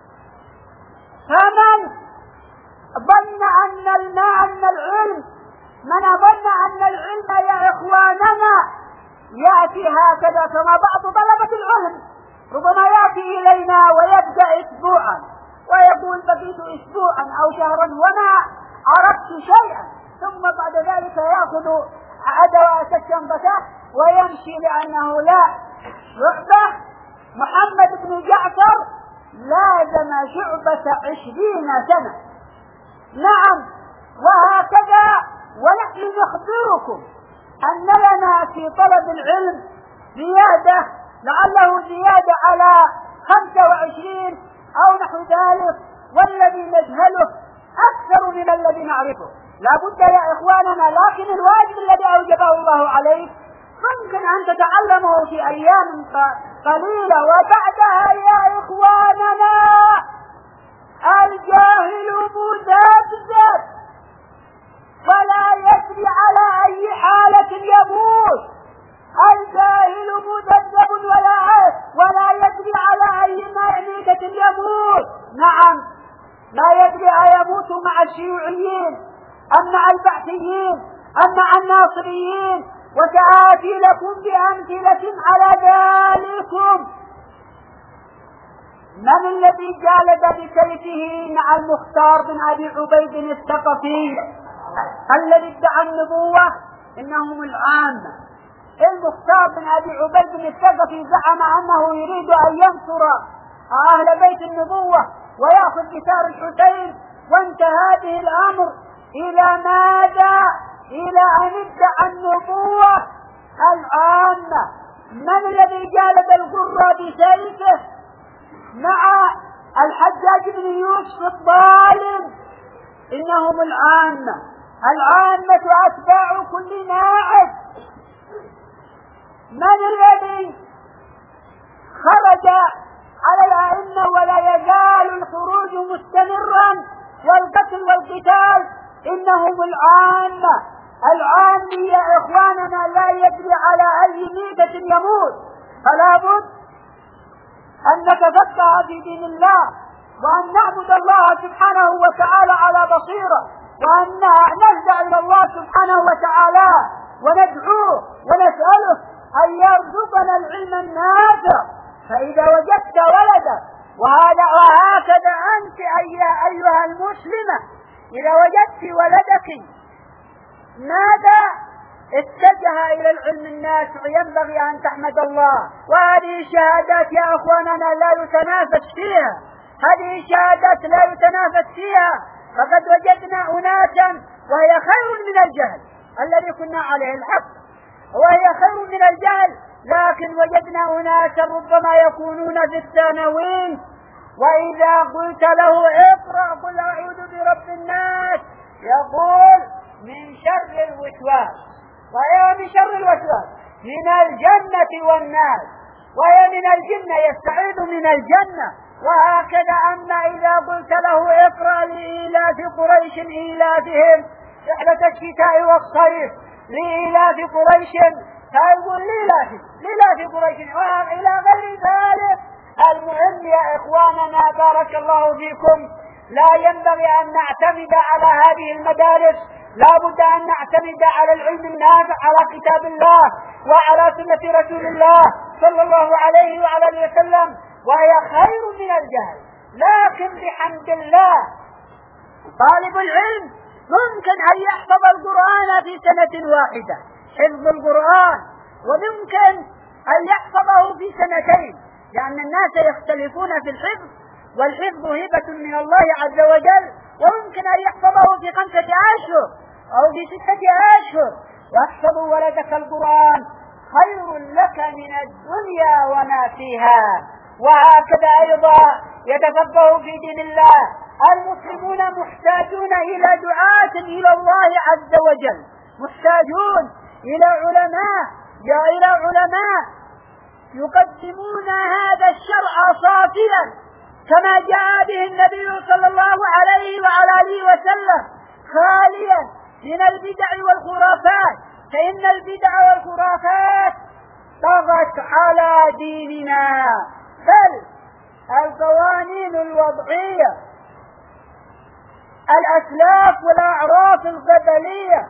فمن ظن أن الماء أن العلم من ظن أن العلم يا إخواننا يأتي هكذا كما بعض طلبة العلم ربما يأتي إلينا ويبدأ أسبوعا ويقول بقيت أسبوعا أو شهرا وما عرفت شيئا، ثم بعد ذلك يأخذ أدوات الشنطة ويمشي لأنه لا يحبه. محمد بن جعفر لازم شعبة عشرين سنة. نعم. وهكذا ونحن نخبركم أن لنا في طلب العلم زيادة لعله زيادة على خمسة وعشرين أو نحو ذلك، والذي نجهله أكثر من الذي نعرفه. لا بد يا إخواننا، لكن الواجب الذي أوجبه الله عليك ممكن أن تتعلمه في أيام قليلة. وبعدها يا إخواننا الجاهل مذبذب ولا يدري على أي حالة يموت. الجاهل مذبذب ولا ولا يدري على أي ميتة يموت. نعم. لا يدري أيموت مع الشيوعيين أم مع البعثيين أم مع الناصريين. وسآتي لكم بأمثلة على ذلكم. من الذي جالد بسيفه مع المختار بن أبي عبيد الثقفي الذي ادعى النبوة؟ إنهم العامة. المختار بن أبي عبيد الثقفي زعم أنه يريد أن ينصر أهل بيت النبوة ويأخذ بثار الحسين، وانتهى به الأمر إلى ماذا؟ إلى أن ادعى النبوة العامة. من الذي جالد القرى بسيفه مع الحجاج بن يوسف الظالم؟ إنهم العامة. العامة أتباع كل ناعم. من الذي خرج على الأئمة ولا يزال الخروج مستمرا والقتل والقتال؟ إنهم العامة. العامي يا إخواننا لا يدري على أي ميتة يموت، فلا بد أن نتفقه في دين الله، وأن نعبد الله سبحانه وتعالى على بصيرة، وأن نرجع إلى الله سبحانه وتعالى وندعوه ونسأله أن يرزقنا العلم النافع. فإذا وجدت ولدا، وهذا وهكذا أنت أيها المسلمة، إذا وجدت ولدك ماذا؟ اتجه إلى العلم النافع، ينبغي أن تحمد الله. وهذه الشهادات يا أخواننا لا يتنافس فيها، هذه الشهادات لا يتنافس فيها. فقد وجدنا أناسا وهي خير من الجهل الذي كنا عليه الحق، وهي خير من الجهل، لكن وجدنا أناسا ربما يكونون في الثانوي، وإذا قلت له اقرأ قل أعوذ برب الناس يقول من شر الوسواس، وهي من شر الوسواس من الجنة والناس، وهي من الجنة يستعيذ من الجنة. وهكذا أما إذا قلت له اقرأ لإيلاف قريش إيلافهم رحلة الشتاء والصيف، لإيلاف قريش، فيقول لإيلاف لإيلاف قريش وإلى غير ذلك. المهم يا إخواننا بارك الله فيكم، لا ينبغي أن نعتمد على هذه المدارس، لا بد أن نعتمد على العلم النافع، على كتاب الله وعلى سنة رسول الله صلى الله عليه وعلى اله وسلم، وهي خير من الجهل. لكن بحمد الله طالب العلم ممكن أن يحفظ القرآن في سنة واحدة، حفظ القرآن، وممكن أن يحفظه في سنتين، لأن الناس يختلفون في الحفظ، والحفظ هبة من الله عز وجل، وممكن أن يحفظه في خمسة أشهر أو في ستة أشهر. واحفظ ولدك القرآن خير لك من الدنيا وما فيها. وهكذا أيضا يتفقه في دين الله. المسلمون محتاجون إلى دعاة إلى الله عز وجل، محتاجون إلى علماء يا إلى علماء يقدمون هذا الشرع صافيا كما جاء به النبي صلى الله عليه وعلى آله وسلم، خاليا من البدع والخرافات، فإن البدع والخرافات طغت على ديننا. بل القوانين الوضعية، الأسلاف والأعراف القبلية،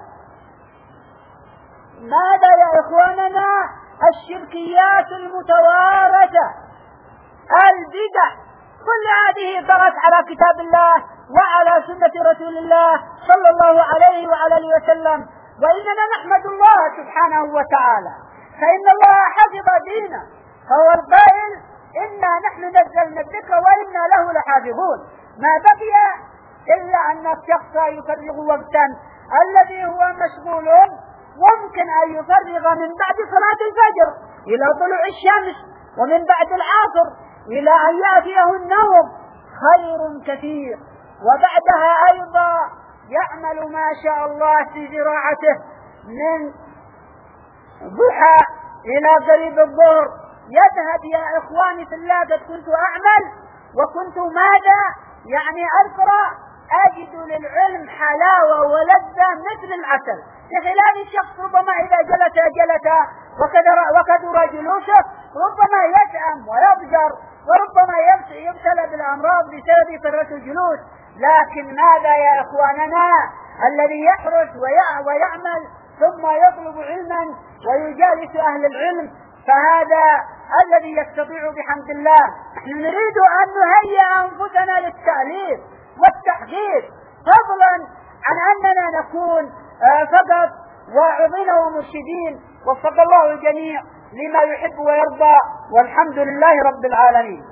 ماذا يا إخواننا؟ الشركيات المتوارثة، البدع، كل هذه طغت على كتاب الله وعلى سنة رسول الله صلى الله عليه وعلى اله وسلم. وإننا نحمد الله سبحانه وتعالى، فإن الله حفظ دينه، فهو القائل إنا نحن نزلنا الذكر وإنا له لحافظون. ما بقي إلا أن الشخص يفرغ وقتا الذي هو مشغول، وممكن أن يفرغ من بعد صلاة الفجر إلى طلوع الشمس، ومن بعد العصر إلى أن يأتيه النوم، خير كثير. وبعدها أيضا يعمل ما شاء الله في زراعته من ضحى إلى قريب الظهر، يذهب يا إخواني في الله. قد كنت أعمل وكنت ماذا يعني أقرأ، أجد للعلم حلاوة ولذة مثل العسل، بخلاف الشخص ربما إذا جلس جلس وكدر جلوسه ربما يسأم ويضجر، وربما يبتلى بالأمراض بسبب كثرة الجلوس. لكن ماذا يا إخواننا؟ الذي يحرص ويعمل ثم يطلب علما ويجالس أهل العلم، فهذا الذي يستطيع بحمد الله. نحن نريد أن نهيئ أنفسنا للتأليف والتحقيق، فضلا عن أننا نكون فقط واعظين ومرشدين. وفق الله الجميع لما يحب ويرضى، والحمد لله رب العالمين.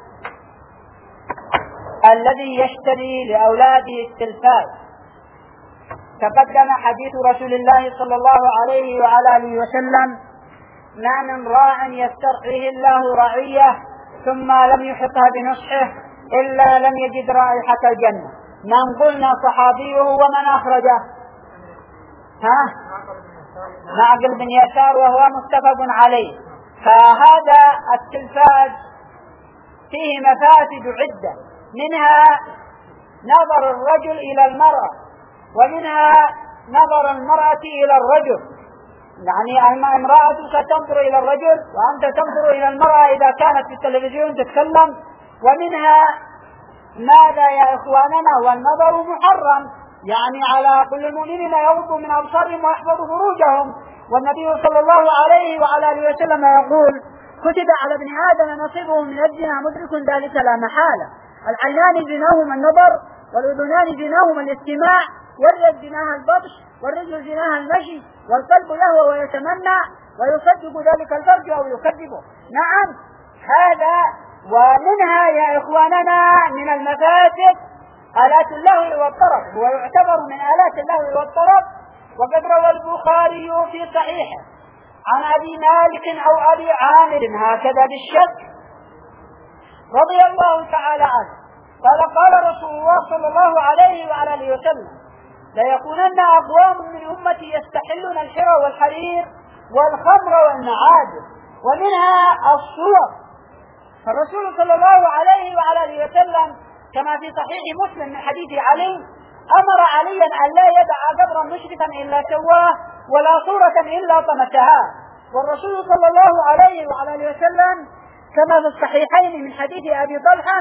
الذي يشتري لأولاده التلفاز، تقدم حديث رسول الله صلى الله عليه وعلى آله وسلم: ما من راع يسترعيه الله رعية ثم لم يحطها بنصحه إلا لم يجد رائحة الجنة. من قلنا صحابيه ومن أخرجه؟ ها؟ معقل بن يسار، وهو متفق عليه. فهذا التلفاز فيه مفاسد عدة، منها نظر الرجل إلى المرأة، ومنها نظر المرأة إلى الرجل، يعني امرأتك تنظر إلى الرجل وأنت تنظر إلى المرأة إذا كانت في التلفزيون تتكلم. ومنها ماذا يا إخواننا؟ والنظر محرم، يعني على كل المؤمنين يغضوا من أبصارهم ويحفظوا فروجهم. والنبي صلى الله عليه وعلى آله وسلم يقول: كتب على ابن آدم نصيبه من الزنا مدرك ذلك لا محالة. العينان زناهما النظر، والأذنان زناهما الاستماع، واليد زناها البطش، والرجل زناها المشي، والقلب يهوى ويتمنى ويصدق ذلك الفرج أو يكذبه. نعم، هذا. ومنها يا إخواننا من المفاسد آلات اللهو والطرب، ويعتبر من آلات اللهو والطرب. وقد روى البخاري في صحيحه عن أبي مالك أو أبي عامر هكذا بالشك رضي الله تعالى عنه قال: قال رسول الله صلى الله عليه وعلى آله وسلم: ليكونن أقوام من أمتي يستحلون الحرى والحرير والخمر والمعازف، ومنها الصور. فالرسول صلى الله عليه وعلى آله وسلم كما في صحيح مسلم من حديث علي أمر عليا أن لا يدع قبرا مشرفا إلا سواه ولا صورة إلا طمسها. والرسول صلى الله عليه وعلى آله وسلم كما في الصحيحين من حديث أبي طلحة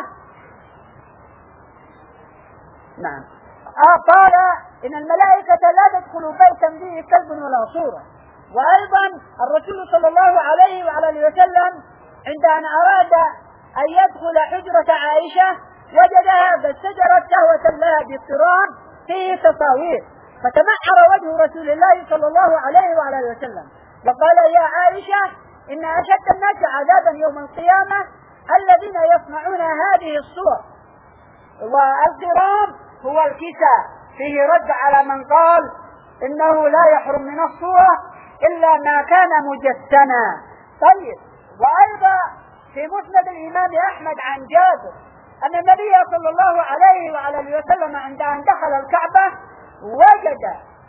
نعم قال: إن الملائكة لا تدخل بيتا فيه كلب ولا صورة. وأيضا الرسول صلى الله عليه وعلى آله وسلم عند أن أراد أن يدخل حجرة عائشة وجدها قد سجرت شهوة لها باضطراب فيه تصاوير، فتمحر وجه رسول الله صلى الله عليه وعلى آله وسلم وقال: يا عائشة، إن أشد الناس عذابا يوم القيامة الذين يصنعون هذه الصور. والقرام هو الكساء، فيه رد على من قال إنه لا يحرم من الصورة إلا ما كان مجسما. طيب، وأيضا في مسند الإمام أحمد عن جابر أن النبي صلى الله عليه وعلى آله وسلم عند أن دخل الكعبة وجد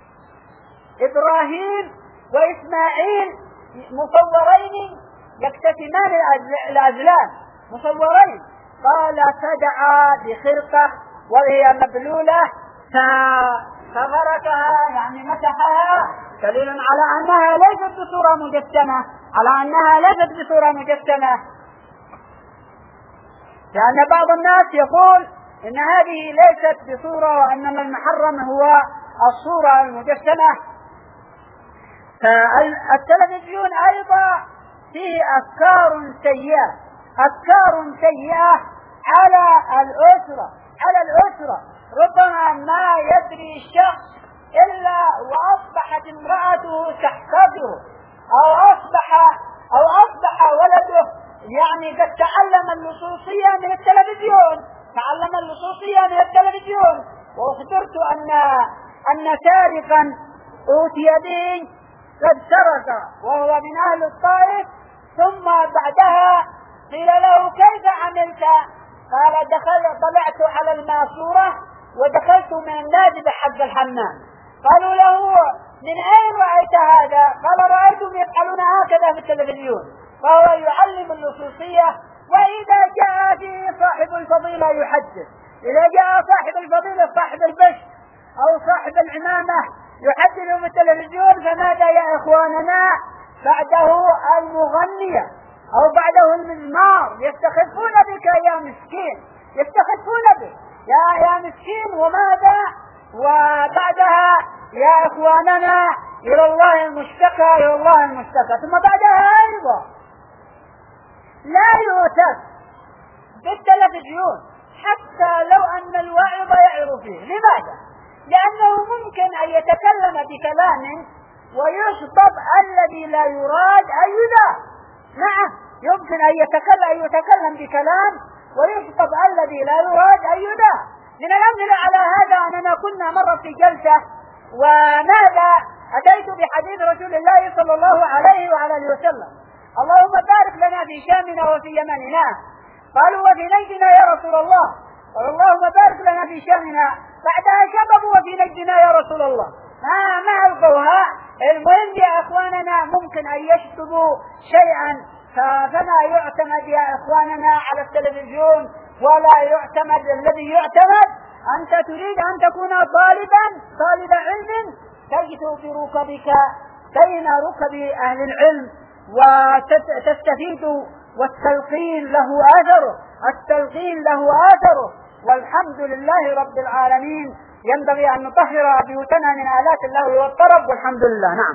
إبراهيم وإسماعيل مصورين يكتتمان الأزلام، مصورين. قال: فدعا بخرقة وهي مبلولة فغرقها، يعني مسحها، دليل على أنها ليست بصورة مجسمة، على أنها ليست بصورة مجسمة. لأن بعض الناس يقول إن هذه ليست بصورة وإنما المحرم هو الصورة المجسمة. فالتلفزيون أيضا فيه أفكار سيئة، أفكار سيئة على الأسرة على الأسرة ربما ما يدري الشخص إلا وأصبحت امرأته تحتضره، أو أصبح أو أصبح ولده يعني قد تعلم اللصوصية من التلفزيون تعلم اللصوصية من التلفزيون. وأخبرت أن أن سارقا أوتي به قد سرق وهو من أهل الطائف، ثم بعدها قيل له: كيف عملت؟ قال: دخل طلعت على الماسورة ودخلت من النادي حق الحمام. قالوا له: من أين رأيت هذا؟ قال: رأيتهم يفعلون هكذا في التلفزيون. فهو يعلم اللصوصية. وإذا جاء فيه صاحب الفضيلة يحدث، إذا جاء صاحب الفضيلة صاحب البش أو صاحب العمامة يحدث في التلفزيون، فماذا يا إخواننا؟ بعده المغنية أو بعده المزمار يستخفون بك يا مسكين، يستخفون بك يا يا مسكين. وماذا؟ وبعدها يا إخواننا إلى الله المشتكى، إلى الله المشتكى. ثم بعدها أيضا لا يؤتى بالتلفزيون حتى لو أن الواعظ يعظ فيه. لماذا؟ لأنه ممكن أن يتكلم بكلام ويشطب الذي لا يراد أن يذاع. نعم، يمكن أن يتكلم, أن يتكلم بكلام ويشطب الذي لا يراد أن يذاع. من الأمثلة على هذا أننا كنا مرة في جلسة، وماذا أتيت بحديث رسول الله صلى الله عليه وعلى اله وسلم: اللهم بارك لنا في شامنا وفي يمننا. قالوا: وفي نجدنا يا رسول الله. قال: اللهم بارك لنا في شامنا. بعدها شبابوا: وفي نجدنا يا رسول الله. ما ما ألقوها. المهم يا أخواننا ممكن أن يشطبوا شيئا، فما يعتمد يا أخواننا على التلفزيون، ولا يعتمد. الذي يعتمد أنت تريد أن تكون طالبا طالب علم تجد بركبك بين ركب أهل العلم وتستفيد، والتلقين له أثره، التلقين له أثره. والحمد لله رب العالمين. ينبغي أن نطهر بيوتنا من آلات اللهو والطرب، والحمد لله. نعم.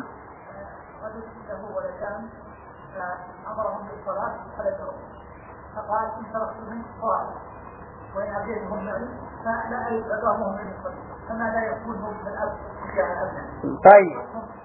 أمرهم بالصلاة فلا فقال: إن تركتهم صلاة وإن أبيتهم معي فلا أدامهم من الصلاة، فما لا يكونهم من الأب تجاه الأبناء. طيب،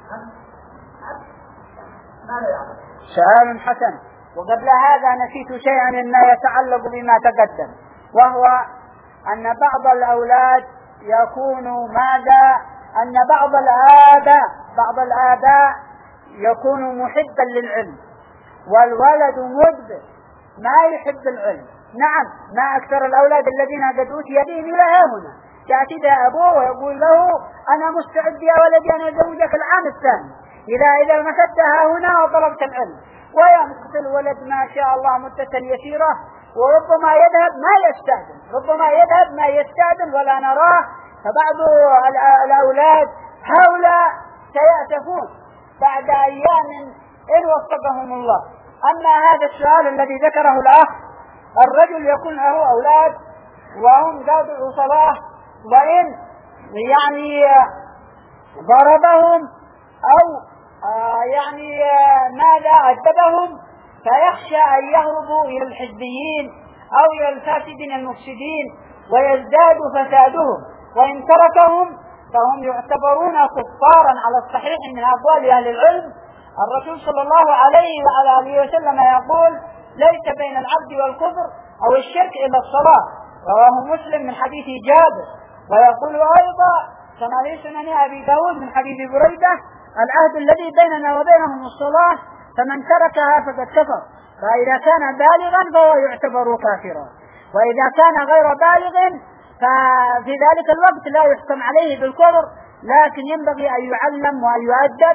ما لا يعلم. سؤال حسن. وقبل هذا نسيت شيئا مما يتعلق بما تقدم، وهو أن بعض الأولاد يكون ماذا؟ أن بعض الآباء بعض الآباء يكون محبا للعلم، والولد مدبر ما يحب العلم. نعم، ما أكثر الأولاد الذين قد أوتي بهم إلى هنا يأتي أبوه ويقول له: أنا مستعد يا ولدي أن أزوجك العام الثاني إذا إذا مسكتها هنا وطلبت العلم. ويمكث الولد ما شاء الله مدة يسيرة، وربما يذهب ما يستأذن ربما يذهب ما يستأذن ولا نراه. فبعض الأولاد هؤلاء سيأتفون بعد أيام إن وفقهم الله. أما هذا السؤال الذي ذكره الأخ، الرجل يكون له أولاد وهم ذات صلاح، وإن يعني ضربهم أو يعني ماذا أدبهم فيخشى أن يهربوا إلى الحزبيين أو إلى الفاسدين المفسدين ويزداد فسادهم، وإن تركهم فهم يعتبرون كفارا على الصحيح من أقوال أهل العلم. الرسول صلى الله عليه وعلى آله وسلم يقول: ليس بين العبد والكفر أو الشرك إلا الصلاة، رواه مسلم من حديث جابر. ويقول أيضا كما في سنن أبي داود من حديث بريدة: العهد الذي بيننا وبينهم الصلاة، فمن تركها فقد كفر. فإذا كان بالغا فهو يعتبر كافرا، وإذا كان غير بالغ ففي ذلك الوقت لا يحكم عليه بالكفر، لكن ينبغي أن يعلم وأن يؤدب.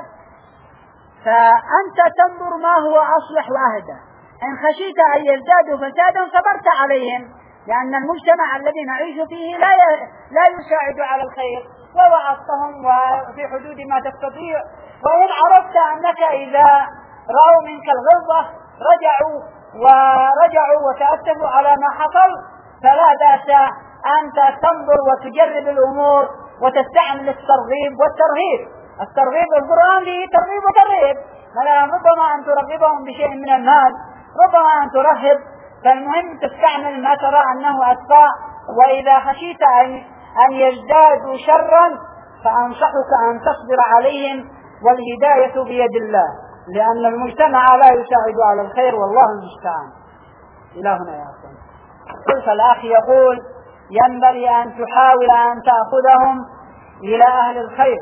فأنت تنظر ما هو أصلح وأهدى. إن خشيت أن يزدادوا فسادا صبرت عليهم، لأن المجتمع الذي نعيش فيه لا لا يساعد على الخير، ووعظتهم وفي حدود ما تستطيع. وإن عرفت أنك إذا رأوا منك الغلظة رجعوا ورجعوا وتأسفوا على ما حصل، فلا بأس أنت تنظر وتجرب الأمور وتستعمل الترغيب والترهيب. الترغيب القرآن فيه ترغيب وترهيب، ربما أن ترغبهم بشيء من المال، ربما أن ترهب. فالمهم تستعمل ما ترى أنه أتقى. وإذا خشيت أن يزدادوا شرا فأنصحك أن تصبر عليهم، والهداية بيد الله، لأن المجتمع لا يساعد على الخير، والله المستعان. إلى هنا يا أخوان. قلت الأخ يقول: ينبغي أن تحاول أن تأخذهم إلى أهل الخير،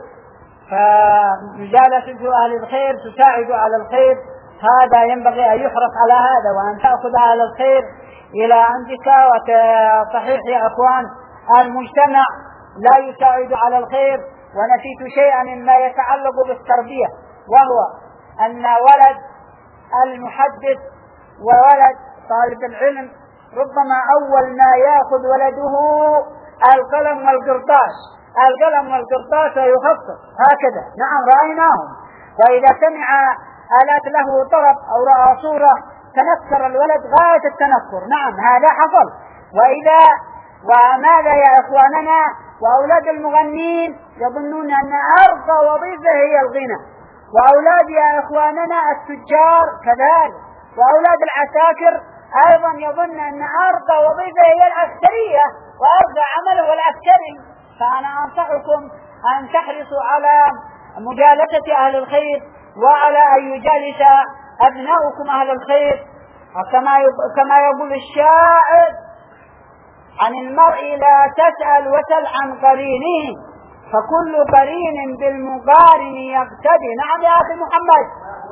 فمجالسة أهل الخير تساعد على الخير. هذا ينبغي أن يحرص على هذا، وأن تأخذ أهل الخير إلى عندك. وصحيح يا أخوان المجتمع لا يساعد على الخير. ونسيت شيئا مما يتعلق بالتربية، وهو أن ولد المحدث وولد طالب العلم ربما أول ما يأخذ ولده القلم والقرطاس القلم والقرطاس ويخطط هكذا. نعم، رأيناهم. وإذا سمع آلات له طرب أو رأى صورة تنكر الولد غاية التنكر. نعم، هذا حصل. وإذا وماذا يا إخواننا؟ وأولاد المغنين يظنون أن أرقى وظيفة هي الغنى، وأولاد يا إخواننا التجار كذلك. وأولاد العساكر أيضا يظن أن أرقى وظيفة هي العسكرية وأرقى عمله العسكري. فأنا أنصحكم أن تحرصوا على مجالسة أهل الخير وعلى أن يجالس أبناؤكم أهل الخير. كما يقول الشاعر: عن المرء لا تسأل وسل عن قرينه فكل قرين بالمقارن يقتدي. نعم يا أخي محمد.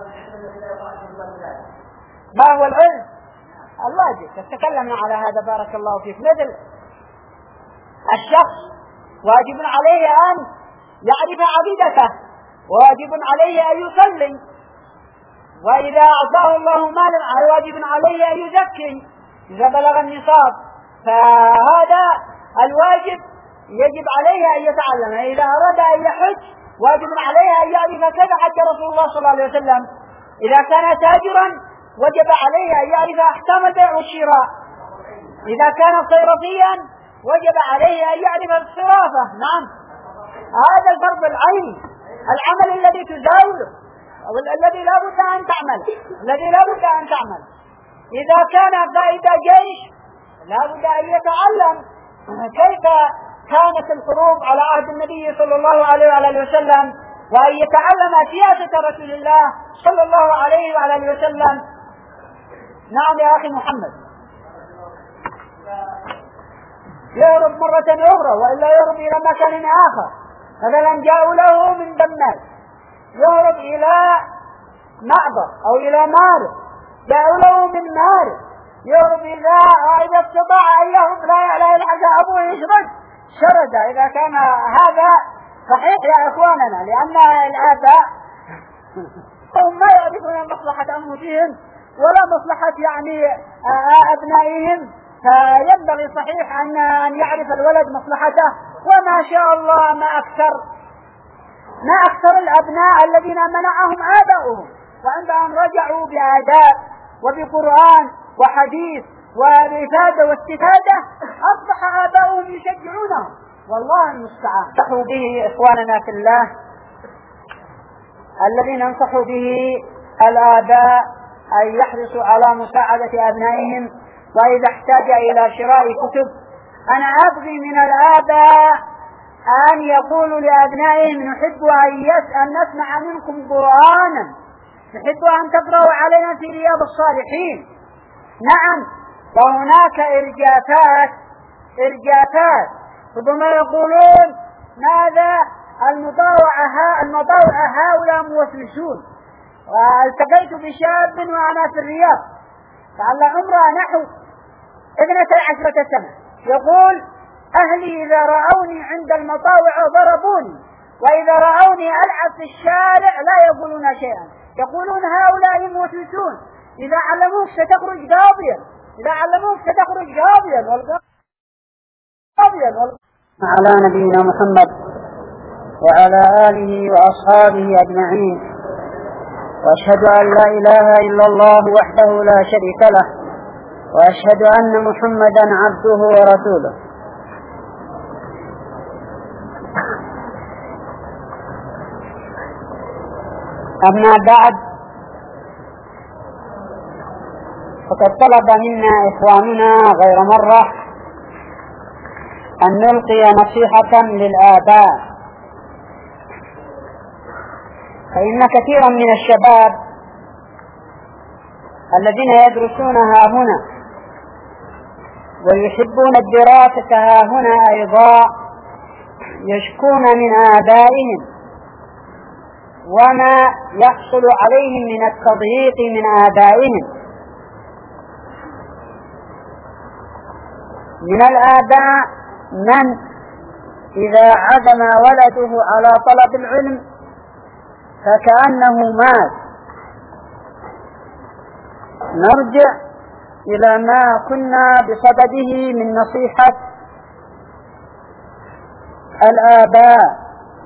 ما هو العلم؟ الله جل تكلمنا على هذا بارك الله فيك. مثل الشخص واجب عليه أن يعرف عقيدته، واجب عليه أن يصلي، وإذا أعطاه الله مالا واجب عليه أن يزكي إذا بلغ النصاب. فهذا الواجب يجب عليه أن يتعلم. إذا أراد أن يحج واجب عليه أن يعرف كيف حج رسول الله صلى الله عليه وسلم. إذا كان تاجرا وجب عليه أن يعرف أحكام البيع والشراء. إذا كان صيرفيا وجب عليه أن يعرف الصرافة. نعم، هذا الفرض العيني، العمل الذي تزاوله أو الذي لا بد أن تعمل الذي لا بد أن تعمل. إذا كان قائد جيش لا بد أن يتعلم كيف كانت الحروب على عهد النبي صلى الله عليه وعلى وسلم، وأن يتعلم سياسة رسول الله صلى الله عليه وعلى وسلم. نعم يا أخي محمد. يهرب مرة أخرى وإلا يهرب إلى مكان آخر. مثلا جاءوا له من دماس يهرب إلى معبر أو إلى مارب، جاءوا له من مارب يهرب إلى إذا استطاع أن يهرب لا يلحق أبوه يشرد شرد. إذا كان هذا صحيح يا إخواننا، لأن الآباء هم ما يعرفون مصلحة أنفسهم ولا مصلحة يعني أبنائهم، فينبغي صحيح أن يعرف الولد مصلحته. وما شاء الله ما أكثر ما أكثر الأبناء الذين منعهم آباؤهم، وعندما رجعوا بآداب وبقرآن وحديث وبإفادة واستفادة أصبح آباؤهم يشجعونهم، والله المستعان. ننصح به إخواننا في الله الذين ننصح به الآباء أن يحرصوا على مساعدة أبنائهم، وإذا احتاج إلى شراء كتب أنا أبغي من الآباء أن يقولوا لأبنائهم: نحب أن نسمع منكم قرآنا، نحب أن تقرأوا علينا في رياض الصالحين. نعم، وهناك إرجافات إرجافات ربما يقولون: ماذا المطاوعة المطاوعة هؤلاء موسوسون. والتقيت بشاب وأنا في الرياض فعلى عمره نحو اثنتي عشرة سنة يقول: أهلي إذا رأوني عند المطاوع ضربوني، وإذا رأوني ألعب في الشارع لا يقولون شيئا، يقولون هؤلاء موسوسون، إذا علموك ستخرج قاضيا، إذا علموك ستخرج قاضيا والقاضيا وال... على نبينا محمد وعلى آله وأصحابه أجمعين، وأشهد أن لا إله إلا الله وحده لا شريك له، وأشهد أن محمدا عبده ورسوله. أما بعد، فقد طلب منا إخواننا غير مرة أن نلقي نصيحة للآباء، فإن كثيرا من الشباب الذين يدرسون ها هنا ويحبون الدراسة ها هنا أيضا يشكون من آبائهم وما يحصل عليهم من التضييق من آبائهم. من الآباء من إذا عزم ولده على طلب العلم فكأنه مات. نرجع إلى ما كنا بصدده من نصيحة الآباء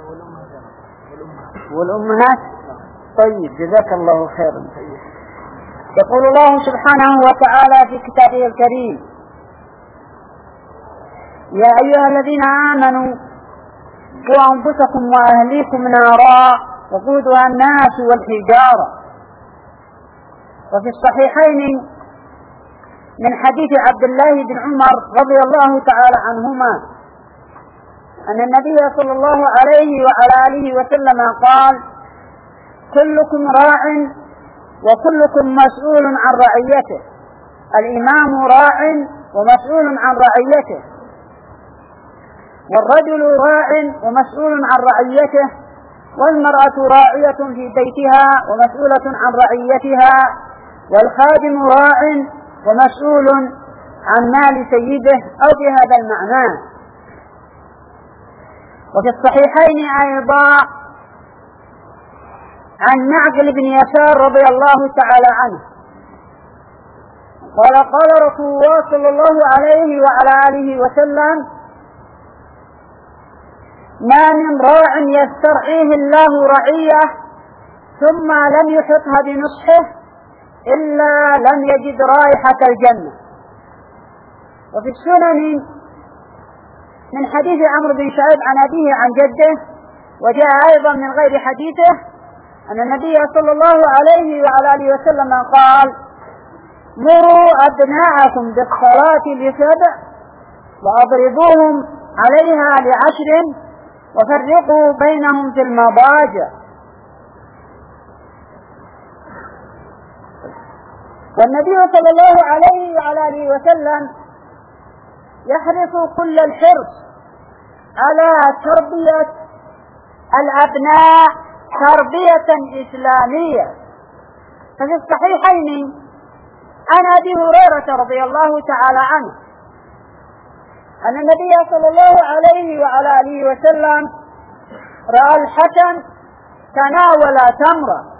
والأمهات. طيب، جزاك الله خيرا. يقول الله سبحانه وتعالى في كتابه الكريم: يا أيها الذين آمنوا قوا أنفسكم وأهليكم نارا وقودها الناس والحجارة. وفي الصحيحين من حديث عبد الله بن عمر رضي الله تعالى عنهما أن النبي صلى الله عليه وعلى آله وسلم قال: كلكم راع وكلكم مسؤول عن رعيته، الإمام راع ومسؤول عن رعيته، والرجل راع ومسؤول عن رعيته، والمرأة راعية في بيتها ومسؤولة عن رعيتها، والخادم راع ومسؤول عن مال سيده، أو بهذا المعنى. وفي الصحيحين أيضا عن معقل بن يسار رضي الله تعالى عنه قال: قال رسول الله صلى الله عليه وعلى آله وسلم: ما من راع يسترعيه الله رعية ثم لم يحطها بنصحه إلا لم يجد رائحة الجنة. وفي السنن من حديث عمرو بن شعيب عن أبيه عن جده، وجاء أيضا من غير حديثه، أن النبي صلى الله عليه وعلى آله وسلم قال: مروا أبناءكم بالصلاة لسبع وأضربوهم عليها لعشر وفرقوا بينهم في المضاجع. والنبي صلى الله عليه وعلى آله وسلم يحرص كل الحرص على تربية الأبناء تربية إسلامية. ففي الصحيحين عن أبي هريرة رضي الله تعالى عنه أن النبي صلى الله عليه وعلى آله وسلم رأى الحسن تناول تمرة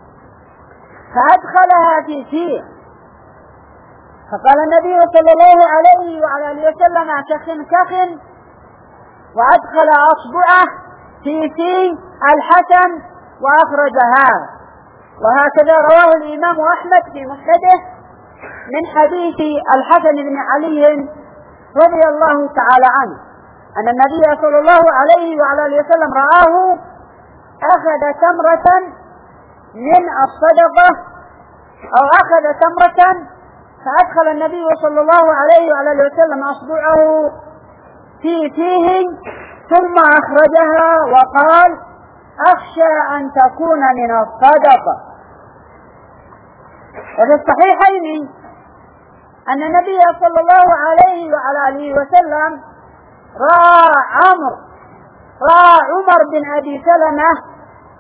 فأدخلها في فيه، فقال النبي صلى الله عليه وعلى آله وسلم: كخ كخ، وأدخل أصبعه في فيه الحسن وأخرجها. وهكذا رواه الإمام أحمد في مسنده من حديث الحسن بن علي رضي الله تعالى عنه أن النبي صلى الله عليه وعلى آله وسلم رآه أخذ تمرة من الصدقة أو أخذ تمرة فأدخل النبي صلى الله عليه وعلى آله وسلم أصبعه في فيه ثم أخرجها وقال: أخشى أن تكون من الصدقة. وفي الصحيحين أن النبي صلى الله عليه وعلى آله وسلم رأى عمرو رأى عمر بن أبي سلمة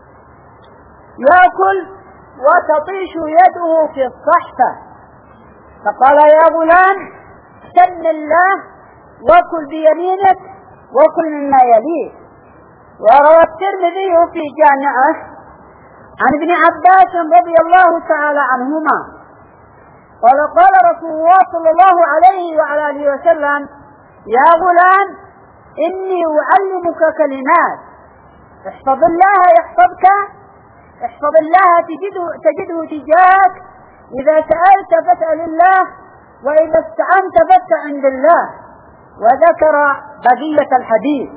يأكل وتطيش يده في الصحفة، فقال: يا غلام سم الله وكل بيمينك وكل مما يليك. وروى الترمذي في جامعه عن ابن عباس رضي الله تعالى عنهما قال: قال رسول الله صلى الله عليه وعلى آله وسلم: يا غلام إني أعلمك كلمات، احفظ الله يحفظك، احفظ الله تجده, تجده تجاهك، إذا سألت فاسأل الله، وإذا استعنت فاستعن بالله. وذكر بقية الحديث.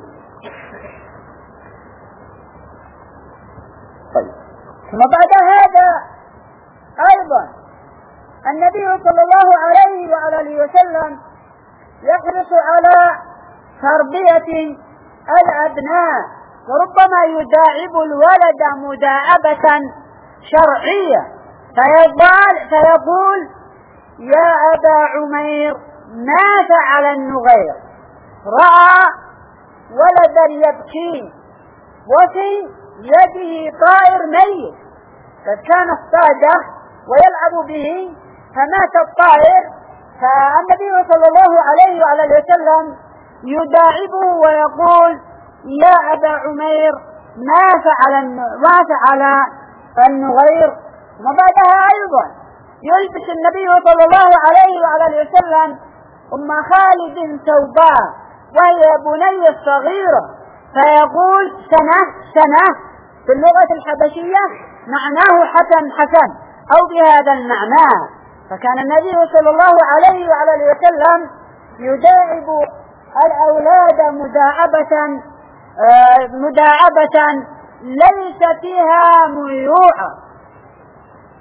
طيب. ثم بعد هذا أيضا النبي صلى الله عليه وعلى آله وسلم يحرص على تربية الأبناء، وربما يداعب الولد مداعبة شرعية، فيقول, فيقول: يا أبا عمير ما فعل النغير؟ رأى ولدا يبكي وفي يده طائر ميت، فكان اصطاده ويلعب به فمات الطائر، فالنبي صلى الله عليه وعلى آله وسلم يداعبه ويقول: يا أبا عمير ما فعل ما فعل النغير. وبعدها أيضا يلبس النبي صلى الله عليه وعلى آله وسلم أم خالد ثوباء وهي بني الصغيرة، فيقول: سنة سنة في اللغة الحبشية معناه حسن حسن أو بهذا المعنى. فكان النبي صلى الله عليه وعلى آله وسلم يداعب الأولاد مداعبة آه مداعبة ليس فيها ميوعة.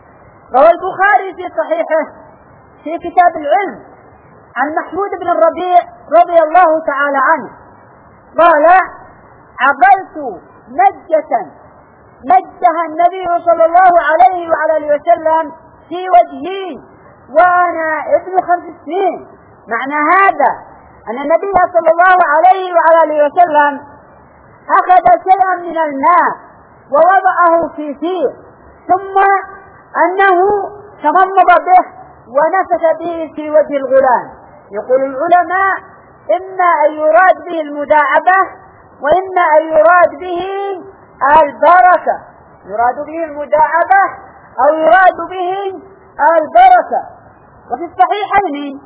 روى البخاري في صحيحه في كتاب العلم عن محمود بن الربيع رضي الله تعالى عنه قال: عقلت مجة مجها النبي صلى الله عليه وعلى اله وسلم في وجهي وانا ابن خمس سنين. معنى هذا ان النبي صلى الله عليه وعلى اله وسلم اخذ شيئا من الماء ووضعه في فيه، ثم انه تمضمض به ونفث به في وجه الغلام. يقول العلماء: اما ان يراد به المداعبة، واما ان يراد به البركة. يراد به المداعبة او يراد به البركة. وفي الصحيحين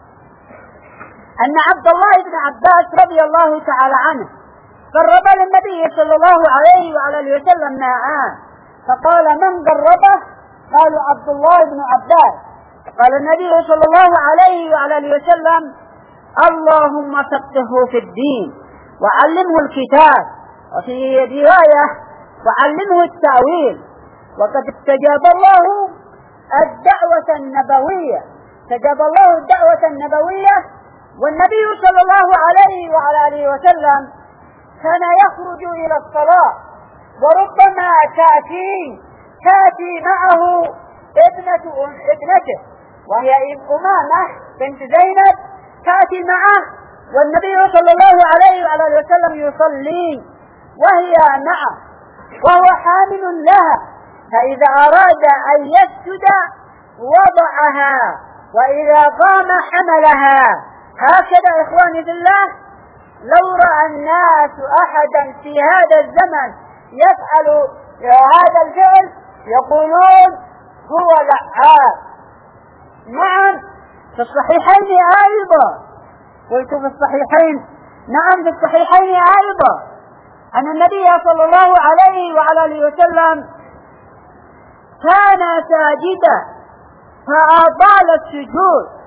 ان عبد الله بن عباس رضي الله تعالى عنه قرب للنبي صلى الله عليه وعلى اله وسلم ماء، فقال: من قربه؟ قالوا: عبد الله بن عباس. قال النبي صلى الله عليه وعلى اله وسلم: اللهم فقهه في الدين وعلمه الكتاب، وفي رواية: وعلمه التأويل. وقد استجاب الله الدعوة النبوية، استجاب الله الدعوة النبوية. والنبي صلى الله عليه وعلى اله وسلم كان يخرج الى الصلاة، وربما تأتي تأتي معه ابنة ابنته وهي أمامة بنت زينب، تأتي معه والنبي صلى الله عليه وعلى اله وسلم يصلي وهي معه وهو حامل لها، فإذا أراد أن يسجد وضعها وإذا قام حملها. هكذا إخواني في الله لو رأى الناس أحدا في هذا الزمن يفعل هذا الفعل يقولون: هو لعاب. نعم، في الصحيحين أيضا، قلت في الصحيحين، نعم في الصحيحين أيضا، أن النبي صلى الله عليه وعلى اله وسلم كان ساجدا فأطال السجود.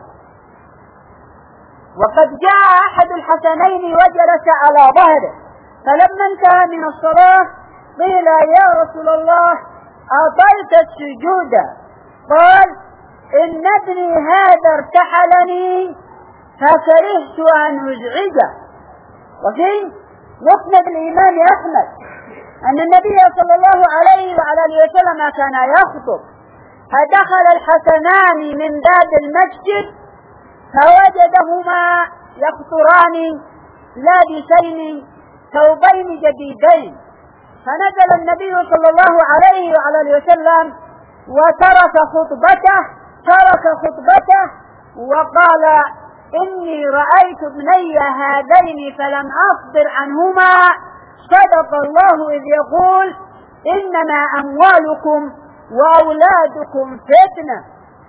وقد جاء أحد الحسنين وجلس على ظهره، فلما انتهى من الصلاة قيل: يا رسول الله أطلت السجود؟ قال: إن ابني هذا ارتحلني فكرهت أن أزعجه. وفي مسند الإمام أحمد أن النبي صلى الله عليه وعلى اله وسلم كان يخطب، فدخل الحسنان من باب المسجد فوجدهما يخطران لابسين ثوبين جديدين، فنزل النبي صلى الله عليه وعلى اله وسلم وترك خطبته ترك خطبته وقال: إني رأيت ابني هذين فلم أصبر عنهما. صدق الله إذ يقول: إنما أموالكم وأولادكم فتنة.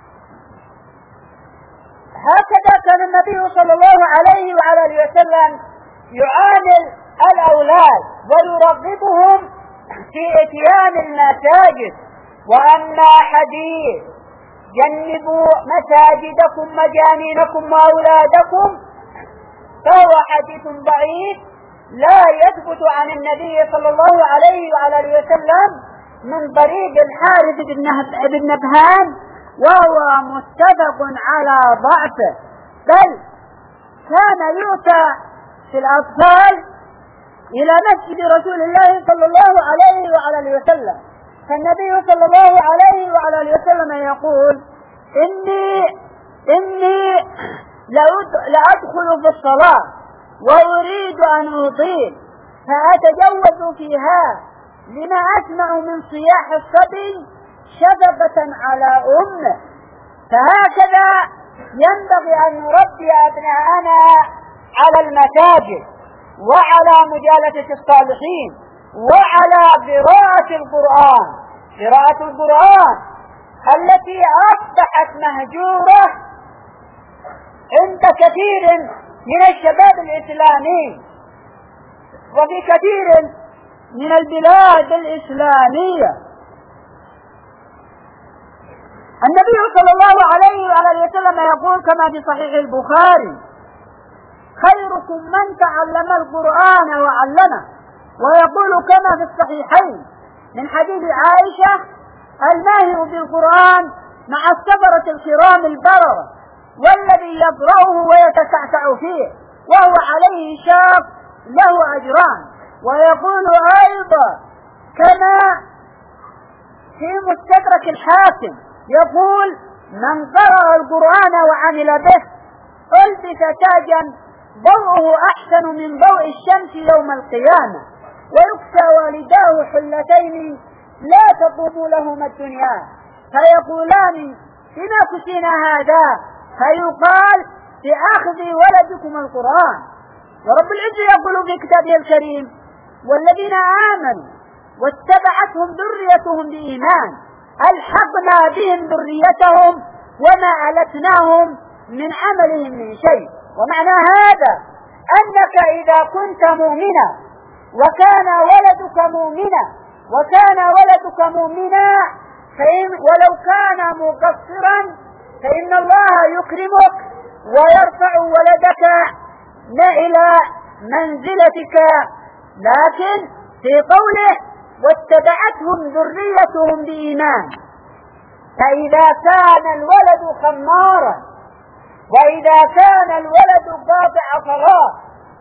هكذا كان النبي صلى الله عليه وعلى اله وسلم يعامل الأولاد ويرغبهم في اتيان المساجد. وأما حديث: جنبوا مساجدكم مجانينكم وأولادكم، فهو حديث ضعيف لا يثبت عن النبي صلى الله عليه وعلى اله وسلم من طريق الحارث بن نبهان، وهو متفق على ضعفه. بل كان يؤتى في الأطفال إلى مسجد رسول الله صلى الله عليه وعلى اله وسلم، فالنبي صلى الله عليه وعلى اله وسلم يقول: إني إني لأدخل في الصلاة وأريد أن أطيل فأتجوز فيها لما أسمع من صياح الصبي شفقة على أمه. فهكذا ينبغي أن نربي أبناءنا على المساجد وعلى مجالسة الصالحين وعلى قراءة القرآن قراءة القرآن التي أصبحت مهجورة عند كثير من الشباب الإسلامي وفي كثير من البلاد الإسلامية. النبي صلى الله عليه وعلى وسلم يقول كما في صحيح البخاري: خيركم من تعلم القرآن وعلمه. ويقول كما في الصحيحين من حديث عائشة الماهر بالقرآن مع السفرة الكرام البررة، والذي يقرأه ويتسعسع فيه وهو عليه شاق له أجران. ويقول أيضا كما في مستدرك الحاكم يقول: من قرأ القرآن وعمل به ألبس تاجا ضوءه أحسن من ضوء الشمس يوم القيامة، ويكسى والداه حلتين لا تقوم لهما الدنيا، فيقولان: بما كسينا هذا؟ فيقال: بأخذ ولدكم القرآن. ورب العزة يقول في كتابه الكريم: والذين آمنوا واتبعتهم ذريتهم بإيمان ألحقنا بهم ذريتهم وما ألتناهم من عملهم من شيء. ومعنى هذا أنك إذا كنت مؤمنا وكان ولدك مؤمنا وكان ولدك مؤمنا فإن ولو كان مقصرا فإن الله يكرمك ويرفع ولدك إلى منزلتك. لكن في قوله: واتبعتهم ذريتهم بإيمان، فإذا كان الولد خمارا، وإذا كان الولد قاطع صلاة،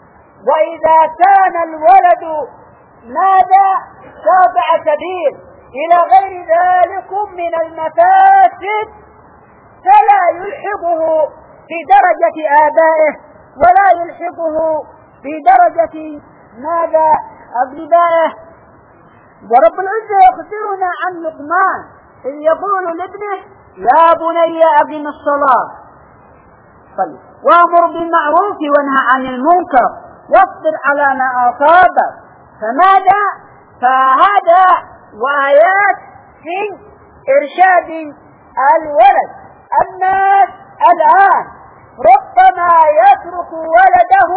وإذا كان الولد ماذا قاطع سبيل إلى غير ذلك من المفاسد، فلا يلحقه في درجة آبائه ولا يلحقه في درجة ماذا أقربائه. ورب العزة يخبرنا عن لقمان إذ يقول لابنه: يا بني أقم الصلاة طيب وأمر بالمعروف وانهى عن المنكر واصبر على ما أصابك. فماذا؟ فهذا وآيات في إرشاد الولد. الناس الآن ربما يترك ولده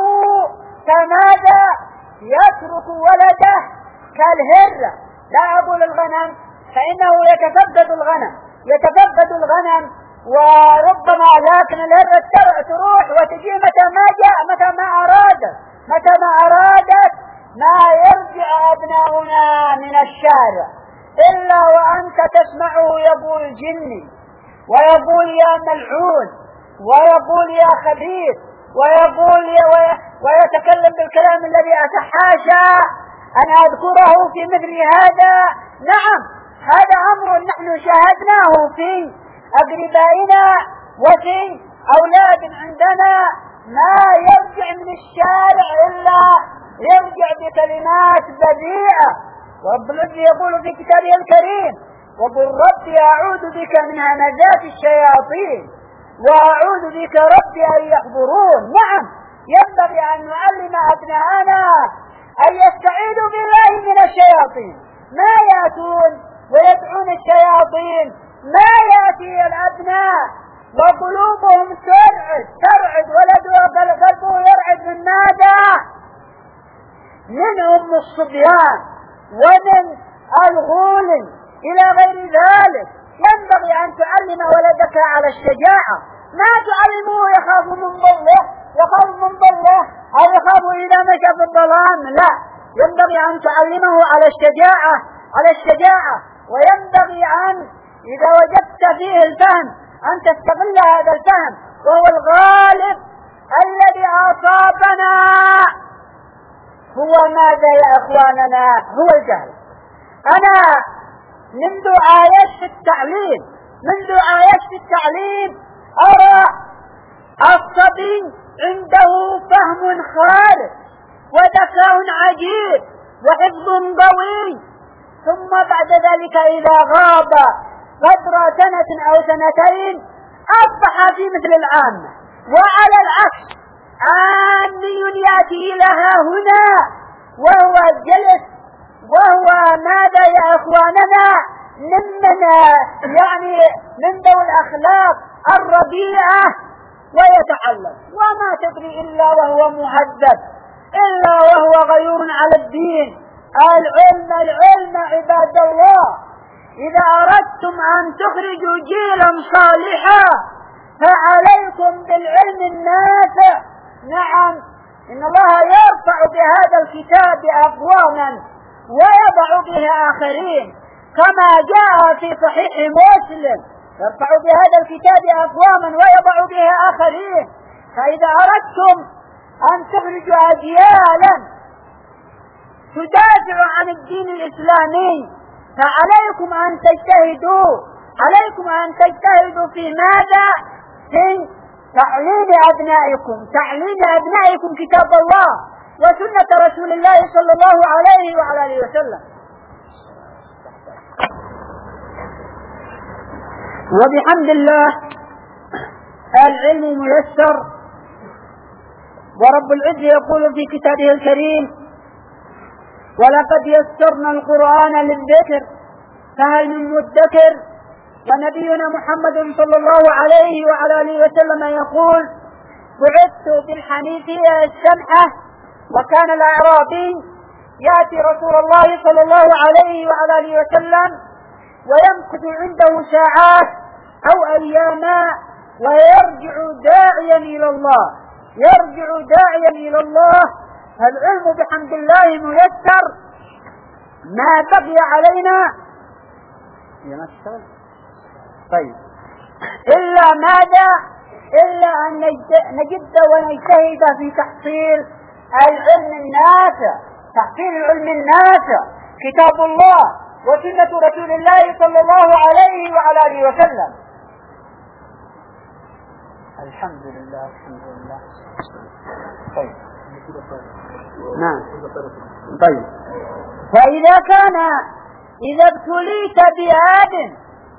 فماذا؟ يترك ولده كالهرة، لا أقول الغنم فإنه يتفقد الغنم يتفقد الغنم وربما لكن الهرة تروح وتجي متى ما جاء متى ما أرادت متى ما أرادت ما يرجع أبناؤنا من الشارع إلا وأنت تسمعه يقول جني، ويقول يا ملعون، ويقول يا خبيث، ويقول ويتكلم بالكلام الذي أتحاشى أن أذكره في مثل هذا. نعم، هذا أمر نحن شاهدناه في أقربائنا وفي أولاد عندنا، ما يرجع من الشارع إلا يرجع بكلمات بذيئة. ورب العزة يقول في كتابه الكريم: وقل ربي أعوذ بك من همزات الشياطين وأعوذ بك ربي أن يحضرون. نعم، ينبغي أن نعلم أبناءنا أن يستعيذوا بالله من الشياطين، ما يأتون ويدعون الشياطين، ما يأتي الأبناء وقلوبهم ترعد ترعد ولده قلبه يرعد من ماذا؟ من أم الصبيان ومن الغول إلى غير ذلك. ينبغي أن تعلم ولدك على الشجاعة، ما تعلمه يخاف من ظله يخاف من ظله أو يخاف إذا مشى في الظلام، لا، ينبغي أن تعلمه على الشجاعة على الشجاعة وينبغي أن إذا وجدت فيه الفهم أن تستغل هذا الفهم، وهو الغالب الذي أصابنا هو ماذا يا أخواننا؟ هو الجهل. أنا منذ آيات في التعليم منذ آيات في التعليم أرى الصبي عنده فهم خالص وذكاء عجيب وحفظ قوي، ثم بعد ذلك إذا غاب قدر سنة أو سنتين أصبح في مثل العامة. وعلى العكس عامي يأتي لها هنا وهو جلس وهو ماذا يا أخواننا ممن يعني من ذوي الأخلاق الربيعة ويتعلم وما تدري إلا وهو مهذب إلا وهو غيور على الدين. العلم العلم عباد الله، إذا أردتم أن تخرجوا جيلا صالحا فعليكم بالعلم النافع. نعم، إن الله يرفع بهذا الكتاب أقواما ويضع به آخرين، كما جاء في صحيح مسلم: يرفع بهذا الكتاب أقواما ويضع به آخرين. فإذا أردتم أن تخرجوا أجيالا تدافع عن الدين الإسلامي فعليكم أن تجتهدوا عليكم أن تجتهدوا في ماذا؟ في تعليم أبنائكم تعليم أبنائكم كتاب الله وسنة رسول الله صلى الله عليه وعلى آله وسلم. وبحمد الله العلم ميسر، ورب العزة يقول في كتابه الكريم: ولقد يسرنا القرآن للذكر فهل من مدكر. ونبينا محمد صلى الله عليه وعلى آله وسلم يقول: بعثت بالحنيفية السمحة. وكان الأعرابي يأتي رسول الله صلى الله عليه وعلى آله وسلم ويمكث عنده ساعات أو أياما ويرجع داعيا إلى الله يرجع داعيا إلى الله. فالعلم بحمد الله ميسر. ما بقي علينا طيب إلا ماذا؟ إلا أن نجد ونجتهد في تحصيل العلم النافع تحصيل العلم النافع كتاب الله وسنة رسول الله صلى الله عليه وعلى آله وسلم. الحمد لله الحمد لله. طيب نعم طيب. فإذا كان إذا ابتليت بآب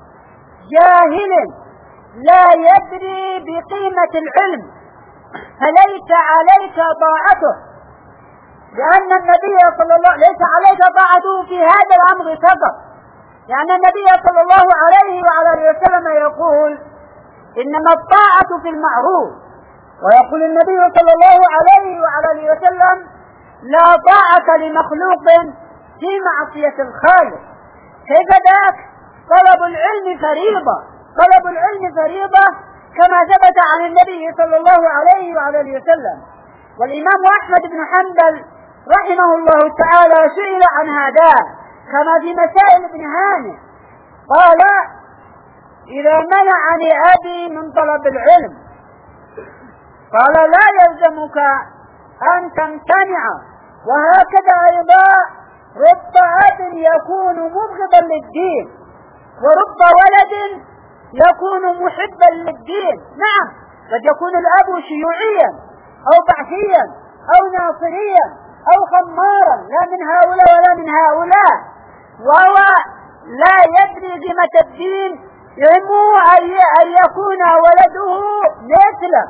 جاهل لا يدري بقيمة العلم فليس عليك طاعته، لأن النبي صلى الله ليس عليك طاعته في هذا الأمر فقط، لأن النبي صلى الله عليه وعلى آله وسلم يقول: إنما الطاعة في المعروف. ويقول النبي صلى الله عليه وعلى آله وسلم: لا طاعة لمخلوق في معصية الخالق. كيف ذاك؟ طلب العلم فريضة طلب العلم فريضة كما ثبت عن النبي صلى الله عليه وعلى آله وسلم. والإمام أحمد بن حنبل رحمه الله تعالى سئل عن هذا كما في مسائل ابن هانئ، قال: إذا منعني أبي من طلب العلم قال: لا يلزمك أن تمتنع. وهكذا أيضا رب أب يكون مبغضا للدين ورب ولد يكون محبا للدين. نعم، قد يكون الأب شيوعيا أو بعثيا أو ناصريا أو خمارا، لا من هؤلاء ولا من هؤلاء، وهو لا يدري قيمة الدين، يهمه أن يكون ولده مثله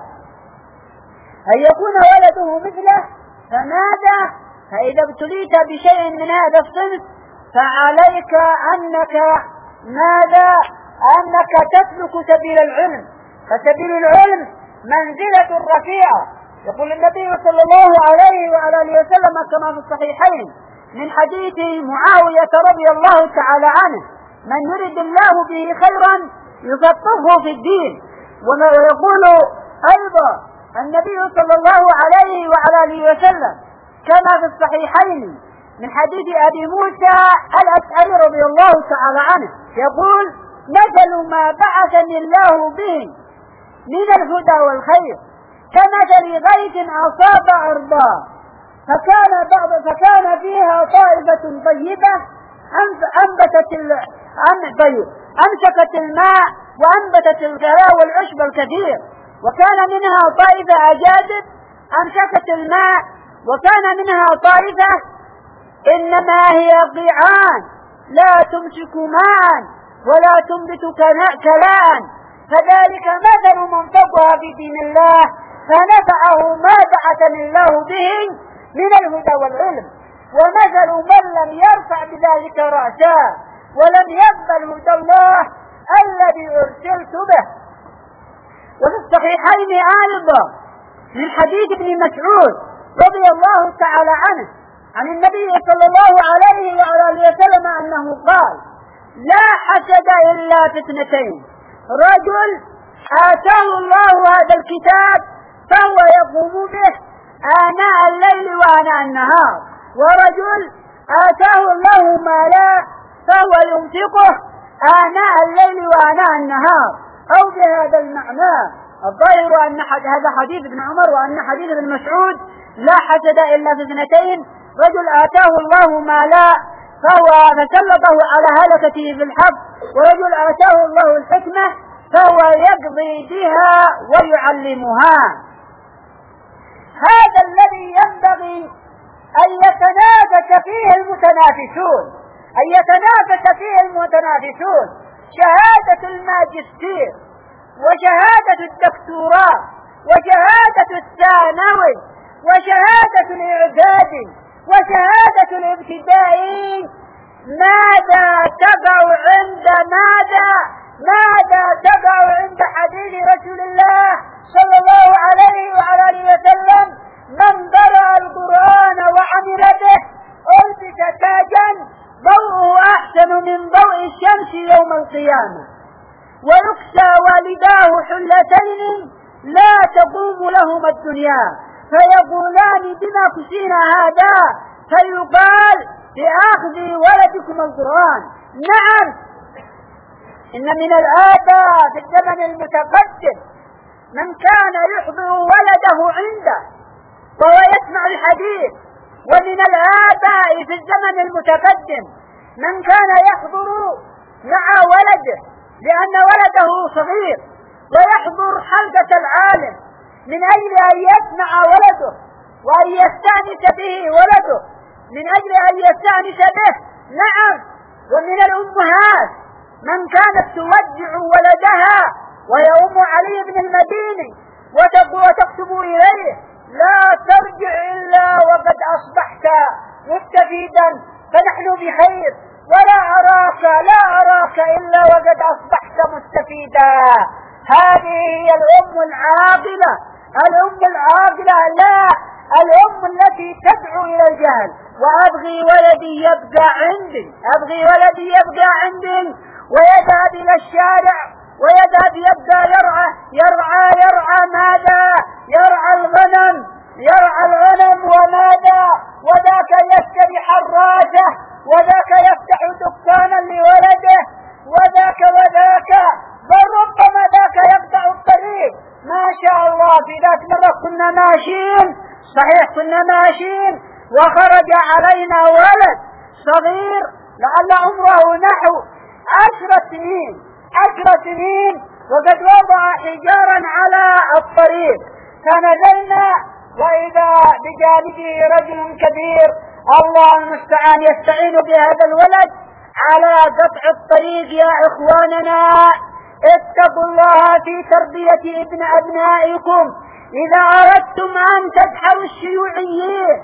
أن يكون ولده مثله فماذا؟ فإذا ابتليت بشيء من هذا الصنف فعليك أنك ماذا؟ أنك تسلك سبيل العلم. فسبيل العلم منزلة رفيعة. يقول النبي صلى الله عليه وعلى آله وسلم كما في الصحيحين من حديث معاوية رضي الله تعالى عنه: من يرد الله به خيرا يفقهه في الدين. ويقول أيضا النبي صلى الله عليه وعلى آله وسلم كما في الصحيحين من حديث أبي موسى الأشعري رضي الله تعالى عنه يقول: مثل ما بعثني الله به من الهدى والخير كمثل غيث أصاب أرضا فكان بعض فكان فيها طائفة طيبة أنبتت طيب أمسكت الماء وأنبتت الغلاء والعشب الكثير، وكان منها طائفة أجادب أمسكت الماء، وكان منها طائفة إنما هي قيعان لا تمسك ماء ولا تنبت كلاء. فذلك مثل من فقه في دين الله فنفعه ما بعثني الله به من الهدى والعلم، ومثل من لم يرفع بذلك رأسا ولم يقبل هدى الله الذي أرسلت به. وفي الصحيحين أيضا من حديث ابن مسعود رضي الله تعالى عنه عن النبي صلى الله عليه وعلى آله وسلم أنه قال: لا حسد إلا في اثنتين: رجل آتاه الله هذا الكتاب فهو يقوم به آناء الليل وآناء النهار، ورجل آتاه الله مالا فهو ينفقه آناء الليل وآناء النهار، أو بهذا المعنى الظاهر أن هذا حديث ابن عمر وأن حديث ابن مسعود لا حسد إلا في اثنتين: رجل آتاه الله مالا فهو فسلطه على هلكته في الحق، ورجل آتاه الله الحكمة فهو يقضي بها ويعلمها. هذا الذي ينبغي أن يتنافس فيه المتنافسون أن يتنافس فيه المتنافسون شهادة الماجستير وشهادة الدكتوراه وشهادة الثانوي وشهادة الإعدادي وشهادة الابتدائي. ماذا تضع عند ماذا ماذا تضع عند حديث رسول الله صلى الله عليه وعلى اله وسلم: من قرأ القرآن وعمل به ألبس تاجا ضوءه أحسن من ضوء الشمس يوم القيامة، ويكسى والداه حلتين لا تقوم لهما الدنيا، فيقولان: بما كسينا هذا؟ فيقال: بأخذ ولدكم القرآن. نعم، إن من الآباء في الزمن المتقدم من كان يحضر ولده عنده وهو يسمع الحديث، ومن الآباء في الزمن المتقدم من كان يحضر مع ولده لأن ولده صغير ويحضر حلقة العالم من أجل أن يسمع ولده وأن يستأنس به ولده من أجل أن يستأنس به. نعم، ومن الأمهات من كانت تودع ولدها وهي أم علي بن المديني وتكتب إليه: لا ترجع إلا وقد أصبحت مستفيدا فنحن بخير، ولا أراك لا أراك إلا وقد أصبحت مستفيدا. هذه هي الأم العاقلة، الأم العاقلة، لا الأم التي تدعو إلى الجهل: وأبغي ولدي يبقى عندي، أبغي ولدي يبقى عندي، ويذهب إلى الشارع ويذهب يبقى يرعى يرعى يرعى ماذا؟ يرعى الغنم يرعى الغنم وماذا؟ وذاك يشتري حراسة، وذاك يفتح دكانا لولده، وذاك وذاك بل ربما ذاك يقطع الطريق. ما شاء الله، في ذات مرة كنا ماشيين، صحيح كنا ماشيين، وخرج علينا ولد صغير لعل عمره نحو عشر سنين عشر سنين وقد وضع حجارا على الطريق، فنزلنا وإذا بجانبه رجل كبير الله المستعان يستعين بهذا الولد على قطع الطريق. يا إخواننا، اتقوا الله في تربية ابن أبنائكم. إذا أردتم أن تدحروا الشيوعيين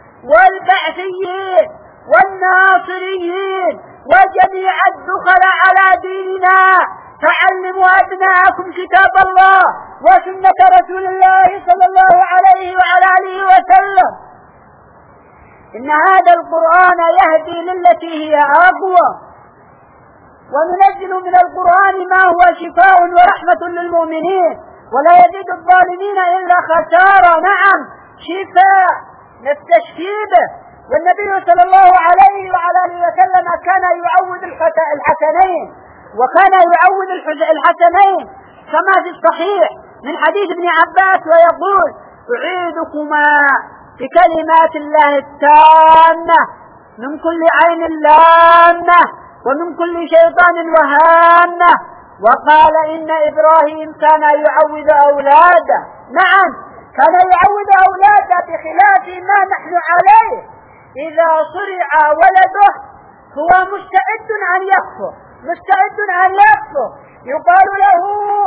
والبعثيين والناصريين وجميع الدخل على ديننا فعلموا أبناءكم كتاب الله وسنة رسول الله صلى الله عليه وعلى آله وسلم. إن هذا القرآن يهدي للتي هي أقوى، وننزل من القرآن ما هو شفاء ورحمة للمؤمنين ولا يزيد الظالمين إلا خسارة. نعم، شفاء نستشفي به. والنبي صلى الله عليه وعلى آله وسلم كان يعود الحسنين وكان يعود الحسنين كما في الصحيح من حديث ابن عباس، ويقول: أعيدكما بكلمات الله التامة من كل عين لامة ومن كل شيطان وهامة. وقال: إن إبراهيم كان يعود أولاده. نعم، كان يعود أولاده بخلاف ما نحن عليه. إذا صرع ولده هو مستعد أن يكفر مستعد أن يكفر يقال له: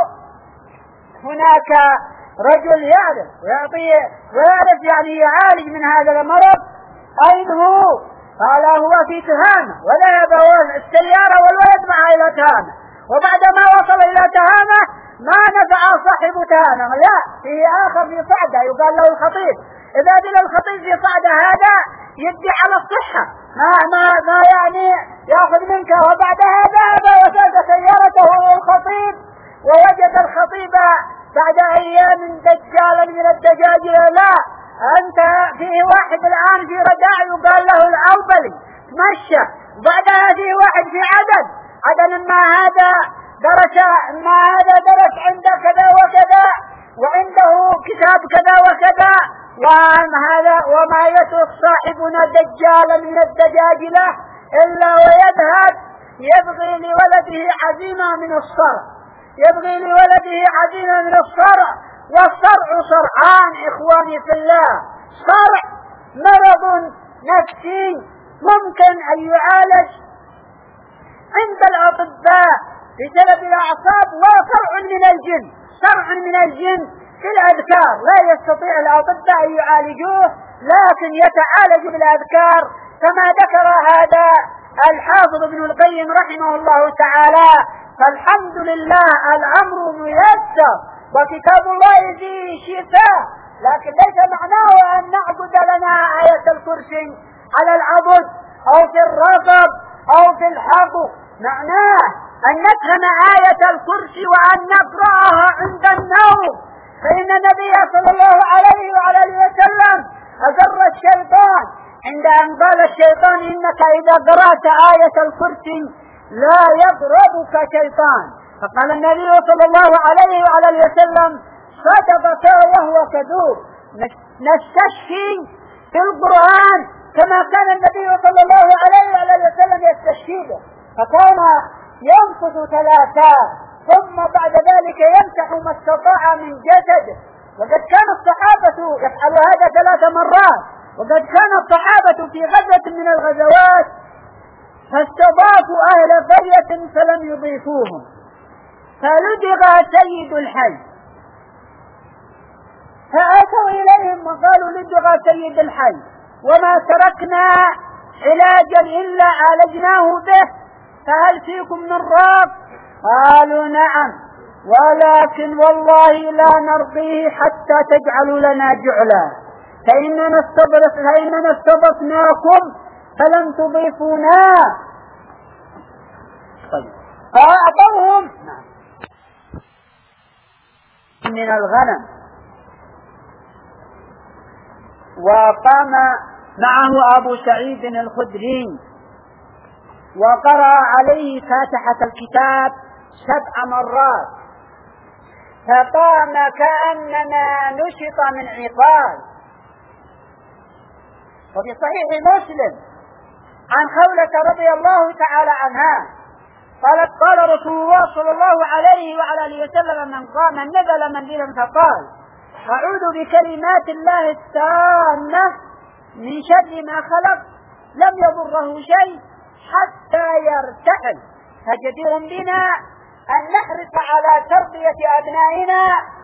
هناك رجل يعرف ويعطي ويعرف يعني يعالج من هذا المرض، أين هو؟ قال: هو في تهامة. وذهب السيارة والولد معه إلى تهامة، وبعدما وصل إلى تهامة ما نفع صاحب تهامة، لا، فيه آخر في صعدة يقال له الخطيب. إذا دل الخطيب في صعدة هذا يدي على الصحة، ما ما ما يعني يأخذ منك. وبعدها ذهب وساد سيارته الخطيب، ووجد الخطيب بعد أيام دجالا من الدجاجل. لا، أنت فيه واحد الآن في رداع يقال له الأوبلي، تمشى بعدها في واحد في عدن عدن ما هذا درس ما هذا درس عند كذا وكذا وعنده كتاب كذا وكذا وهذا وما يترك صاحبنا دجالا من الدجاجلة إلا ويذهب يبغي لولده عزيمة من الصرع يبغي لولده عزيمة من الصرع والصرع صرعان إخواني في الله صرع مرض نفسي ممكن أن يعالج عند الأطباء بسبب الأعصاب وصرع من الجن صرع من الجن في الأذكار لا يستطيع الأطباء أن يعالجوه لكن يتعالج بالأذكار كما ذكر هذا الحافظ ابن القيم رحمه الله تعالى. فالحمد لله الأمر ميسر وكتاب الله فيه شفاء لكن ليس معناه أن نعبد لنا آية الكرسي على العبد أو في الرقب أو في الحق معناه أن نفهم آية الكرسي وأن نقرأها عند النوم فإن النبي صلى الله عليه وعلى وسلم أجر الشيطان عند أن قال الشيطان إنك إذا قرأت آية الكرسي لا يضربك شيطان فقال النبي صلى الله عليه وعلى وسلم صدقك وهو كذوب. نستشفي في القرآن كما كان النبي صلى الله عليه وعلى وسلم يستشفي به فكان ينفذ ثلاثة ثم بعد ذلك يمسح ما استطاع من جسده وقد كان الصحابة يفعل هذا ثلاث مرات وقد كان الصحابة في غزوة من الغزوات فاستضافوا أهل قرية فلم يضيفوهم فلدغ سيد الحي فأتوا إليهم وقالوا لدغ سيد الحي وما تركنا علاجا إلا عالجناه به فهل فيكم من راق؟ قالوا نعم ولكن والله لا نرضيه حتى تجعلوا لنا جعلا فإننا استضف فإننا استضفناكم فلم تضيفونا. طيب فأعطوهم من الغنم وقام معه أبو سعيد الخدري وقرأ عليه فاتحة الكتاب سبع مرات فقام كأنما نشط من عقال. وفي صحيح مسلم عن خولة رضي الله تعالى عنها قالت قال رسول الله صلى الله عليه وعلى اله وسلم من قام نزل منزلا فقال أعوذ بكلمات الله التامة من شر ما خلق لم يضره شيء حتى يرتحل. فجدير بنا أن نحرص على تربية أبنائنا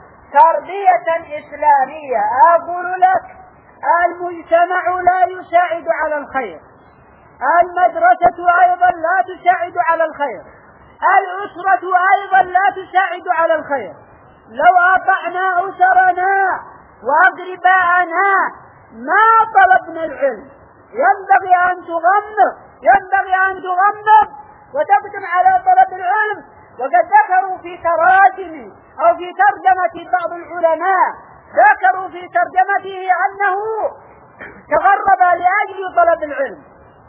تربية إسلامية. أقول لك المجتمع لا يساعد على الخير المدرسة أيضا لا تساعد على الخير الأسرة أيضا لا تساعد على الخير. لو أطعنا أسرنا وأقرباءنا ما طلبنا العلم. ينبغي أن تغمض ينبغي أن تغمض وتقدم على طلب العلم. وقد ذكروا في تراجم أو في ترجمة بعض العلماء ذكروا في ترجمته أنه تغرب لأجل طلب العلم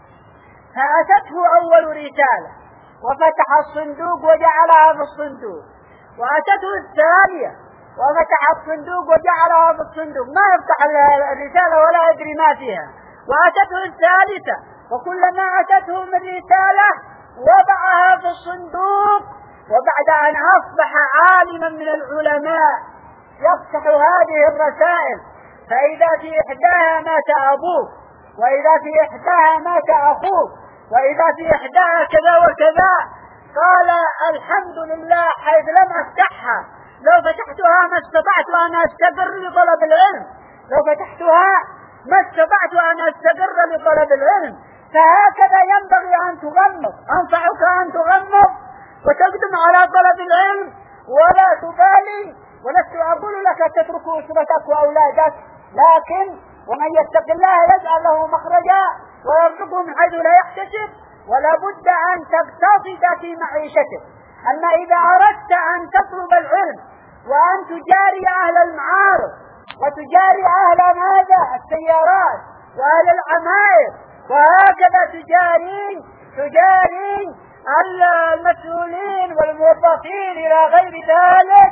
فأتته أول رسالة وفتح الصندوق وجعلها في الصندوق وأتته الثانية وفتح الصندوق وجعلها في الصندوق ما يفتح الرسالة ولا يدري ما فيها. وأتته الثالثة وكلما أتته من رسالة وضعها في الصندوق. وبعد أن أصبح عالما من العلماء يفتح هذه الرسائل فإذا في إحداها مات أبوه وإذا في إحداها مات أخوه وإذا في إحداها كذا وكذا. قال الحمد لله حيث لم أفتحها لو فتحتها ما استطعت أن أستقر لطلب العلم لو فتحتها ما استطعت أن أستقر لطلب العلم. فهكذا ينبغي أن تغمض. أنصحك أن تغمض وتقدم على طلب العلم ولا تبالي. ولست أقول لك تترك أسرتك وأولادك لكن ومن يتق الله يجعل له مخرجا ويرزقه من حيث لا يحتسب ولا بد أن تقتصد في معيشتك. أما إذا أردت أن تطلب العلم وأن تجاري أهل المعارض وتجاري أهل ماذا السيارات وأهل العمائر وهكذا تجاري تجاري المسؤولين والموظفين إلى غير ذلك،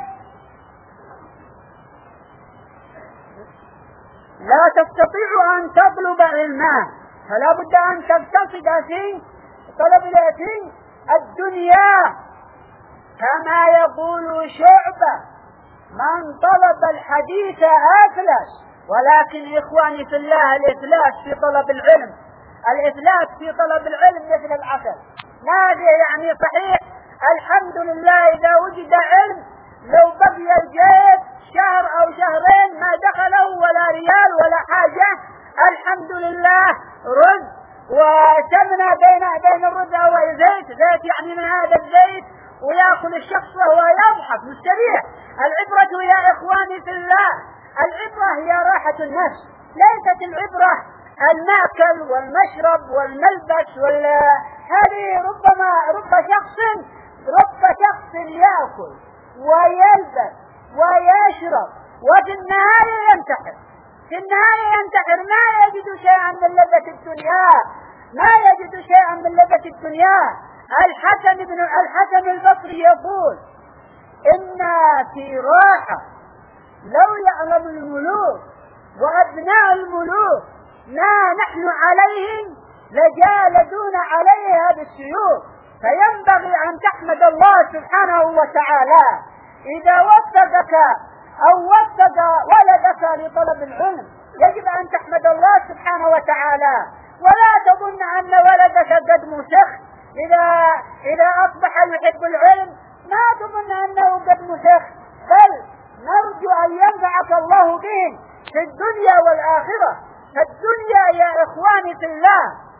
لا تستطيع أن تطلب علما، فلا بد أن تقتصد في طلب العلم الدنيا. كما يقول شعبة: من طلب الحديث أفلس. ولكن إخواني في الله، الإفلاس في طلب العلم، الإفلاس في طلب العلم مثل العسل. ماذا يعني؟ صحيح الحمد لله إذا وجد علم لو بقي الجيب شهر أو شهرين ما دخله ولا ريال ولا حاجة، الحمد لله. رز وسمنة بين بين الرز والزيت، زيت يعني من هذا الزيت، ويأكل الشخص وهو يضحك مستريح. العبرة يا إخواني في الله، العبرة هي راحة النفس، ليست العبرة المأكل والمشرب والملبس وال هذه. ربما رب شخص رب شخص يأكل ويلبس ويشرب وفي النهاية ينتحر، في النهاية ينتحر، ما يجد شيئا من لذة الدنيا، ما يجد شيئا من لذة الدنيا. الحسن بن الحسن البصري يقول: إن في راحة لو يعلم الملوك وأبناء الملوك ما نحن عليه لجالدون عليها بالسيوف. فينبغي أن تحمد الله سبحانه وتعالى إذا وفقك أو وفق ولدك لطلب العلم، يجب أن تحمد الله سبحانه وتعالى، ولا تظن أن ولدك قد مسخ إذا إذا أصبح يحب العلم، ما تظن أنه قد مسخ، بل نرجو أن ينفعك الله به في الدنيا والآخرة. فالدنيا يا إخواني في الله،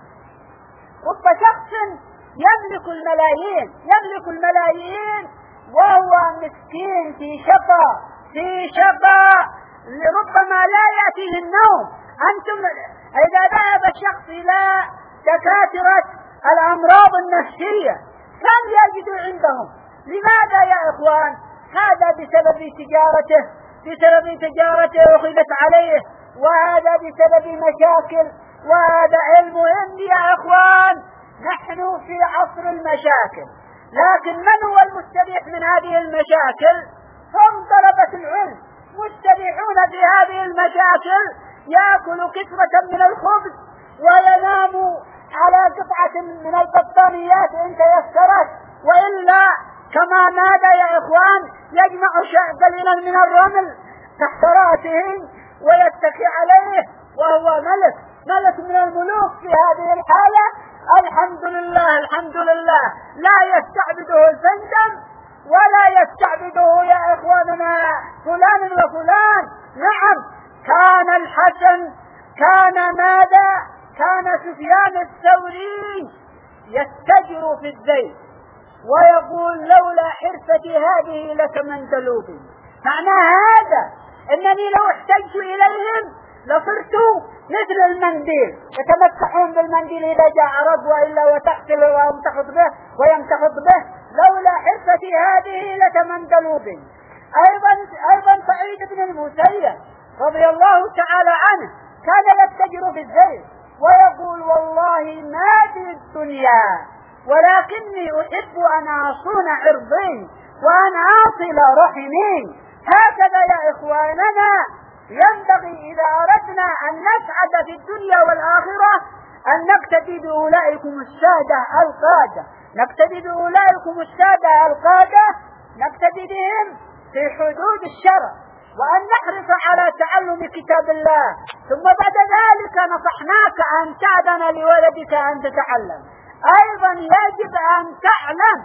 رب شخص يملك الملايين يملك الملايين وهو مسكين في شقاء في شقاء ربما لا يأتيه النوم. أنتم إذا ذهب الشخص إلى دكاترة الأمراض النفسية كم يجد عندهم؟ لماذا يا إخوان؟ هذا بسبب تجارته بسبب تجارته وخلت عليه، وهذا بسبب مشاكل، وهذا علم علم يا إخوان. نحن في عصر المشاكل، لكن من هو المستريح من هذه المشاكل؟ هم طلبة العلم، مستريحون في هذه المشاكل، يأكل كسرة من الخبز وينام على قطعة من البطانيات إن تيسرت، وإلا كما ماذا يا إخوان؟ يجمع قليلا من الرمل تحت رأسه ويتكي عليه وهو ملك ملك من الملوك. في هذه الحالة الحمد لله الحمد لله لا يستعبده الفندم ولا يستعبده يا إخواننا فلان وفلان. نعم، كان الحسن كان ماذا؟ كان سفيان الثوري يستجر في الزيت ويقول: لولا حرفتي هذه لكمنت لوبي. معنى هذا أنني لو احتجت إليهم لصرت مثل المنديل، يتمسحون بالمنديل إذا جاء عرض، وإلا وتأكل ويمتحض به ويمتحض به. لولا حرفتي هذه لكمنت لوبي. أيضا أيضا سعيد بن المسيب رضي الله تعالى عنه كان يتجر في الزيت ويقول: والله ما في الدنيا ولكني أحب أن أصون عرضي وأن أصل رحمي. هكذا يا إخواننا ينبغي إذا أردنا أن نسعد في الدنيا والآخرة أن نقتدي بأولئكم السادة القادة نقتدي بأولئكم السادة القادة نقتدي بهم في حدود الشرع، وأن نحرص على تعلم كتاب الله. ثم بعد ذلك نصحناك أن تأذن لولدك أن تتعلم. أيضا يجب أن تعلم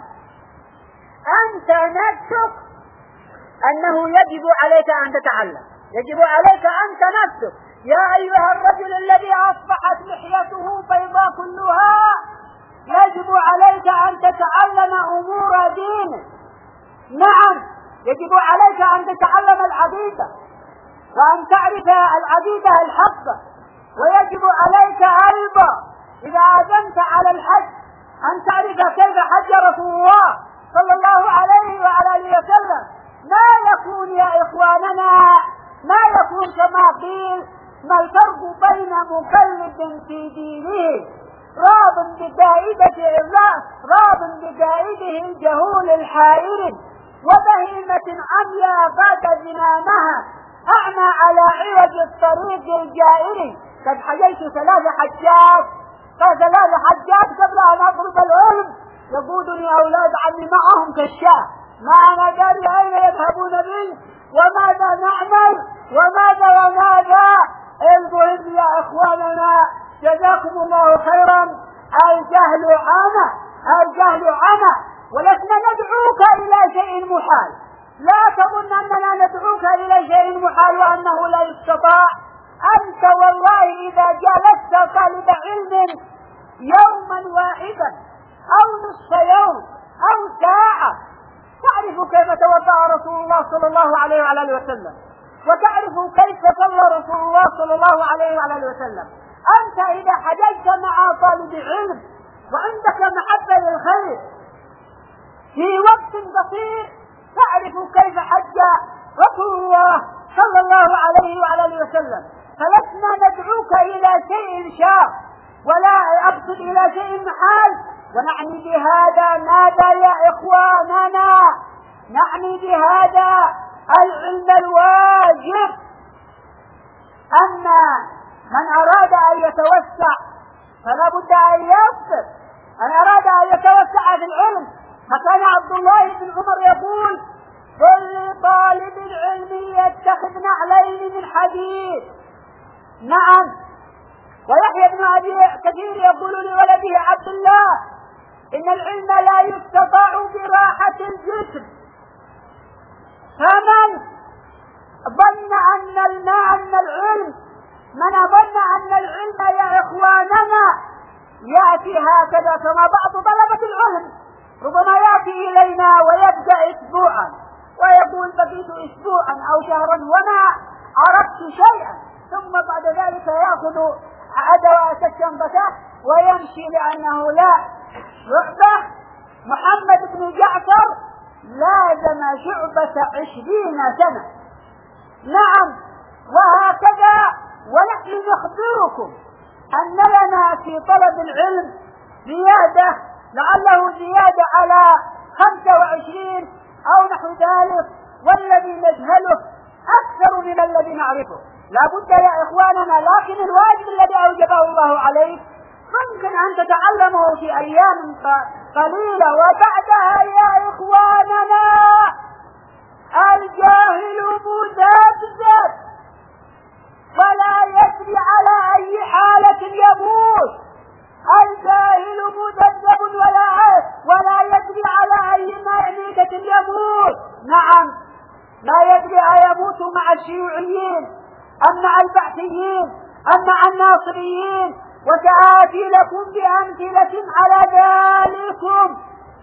أنت نفسك أنه يجب عليك أن تتعلم، يجب عليك أنت نفسك. يا أيها الرجل الذي أصبحت لحيته بيضاء كلها، يجب عليك أن تتعلم أمور دينك. نعم، يجب عليك أن تتعلم العقيدة وأن تعرف العقيدة الحقة. ويجب عليك أيضا إذا عزمت على الحج أن تعرف كيف حج رسول الله صلى الله عليه وعلى آله وسلم. ما يكون يا إخواننا ما يكون كما قيل: ما الفرق بين مقلد في دينه راض بقائدة راض بقائده الجهول الحائر، وبهيمة عمياء بعد زمامها أعمى على عوج الطريق الجائر. قد حجيت ثلاث حجات قال ثلاث حجات قبل أن أضرب العلم، يقودني أولاد عمي معهم كالشاه، ما أنا داري أين يذهبون بي وماذا نعمل وماذا وماذا. المهم يا إخواننا جزاكم الله خيرا، الجهل عمى، الجهل عمى، ولسنا ندعوك إلى شيء محال. لا تظن أننا ندعوك إلى شيء محال وأنه لا يستطاع. أنت والله إذا جلست طالب علم يوما واحدا أو نصف يوم أو ساعة تعرف كيف توضأ رسول الله صلى الله عليه وعلى آله وسلم، وتعرف كيف صلى رسول الله صلى الله عليه وعلى آله وسلم. أنت إذا حججت مع طالب علم وعندك محبة للخير في وقت قصير تعرف كيف حج رسول الله صلى الله عليه وعلى آله وسلم. فلسنا ندعوك إلى شيء شاق ولا أقصد إلى شيء محال، ونعني بهذا ماذا يا إخواننا؟ نعني بهذا العلم الواجب، أن من أراد أن يتوسع فلا بد أن يصبر، من أراد أن يتوسع في العلم. فكان عبد الله بن عمر يقول: كل طالب العلم يتخذ نعلين من حديد. نعم. ويحيى بن أبي كثير يقول لولده عبد الله: إن العلم لا يستطاع براحة الجسم. فمن ظن أن الماء أن العلم من ظن أن العلم يا إخواننا يأتي هكذا، كما بعض طلبة العلم ربما يأتي إلينا ويبدأ أسبوعا ويقول بقيت أسبوعا أو شهرا وما عرفت شيئا، ثم بعد ذلك يأخذ أدوات الشنطة ويمشي لأنه لا شعبة. محمد بن جعفر لازم شعبة عشرين سنة. نعم. وهكذا ونحن نخبركم أن لنا في طلب العلم زيادة، لعله زيادة على خمسة وعشرين أو نحو ذلك، والذي نجهله أكثر من الذي نعرفه. لا بد يا إخواننا، لكن الواجب الذي أوجبه الله عليك ممكن أن تتعلمه في أيام قليلة، وبعدها يا إخواننا الجاهل مذبذب ولا يدري على أي حالة يموت. الجاهل مذبذب ولا ولا يدري على أي ميتة يموت. نعم. لا يدري أيموت مع الشيوعيين أم مع البعثيين أم مع الناصريين، وسآتي لكم بأمثلة على ذلكم.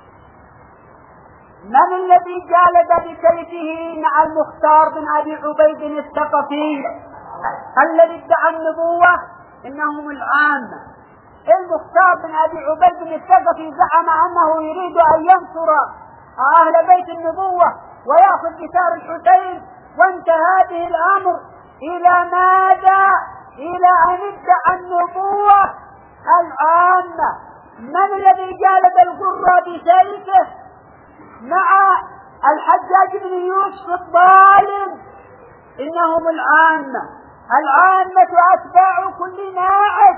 من الذي جالد بسيفه مع المختار بن أبي عبيد الثقفي الذي ادعى النبوة؟ إنهم العامة. المختار بن أبي عبيد الثقفي زعم أنه يريد أن ينصر أهل بيت النبوة ويأخذ بثار الحسين، وانتهى به الأمر إلى ماذا؟ إلى أن ادعى النبوة العامة. من الذي جالد القرى بسيفه مع الحجاج بن يوسف الظالم؟ إنهم العامة. العامة أتباع كل ناعم.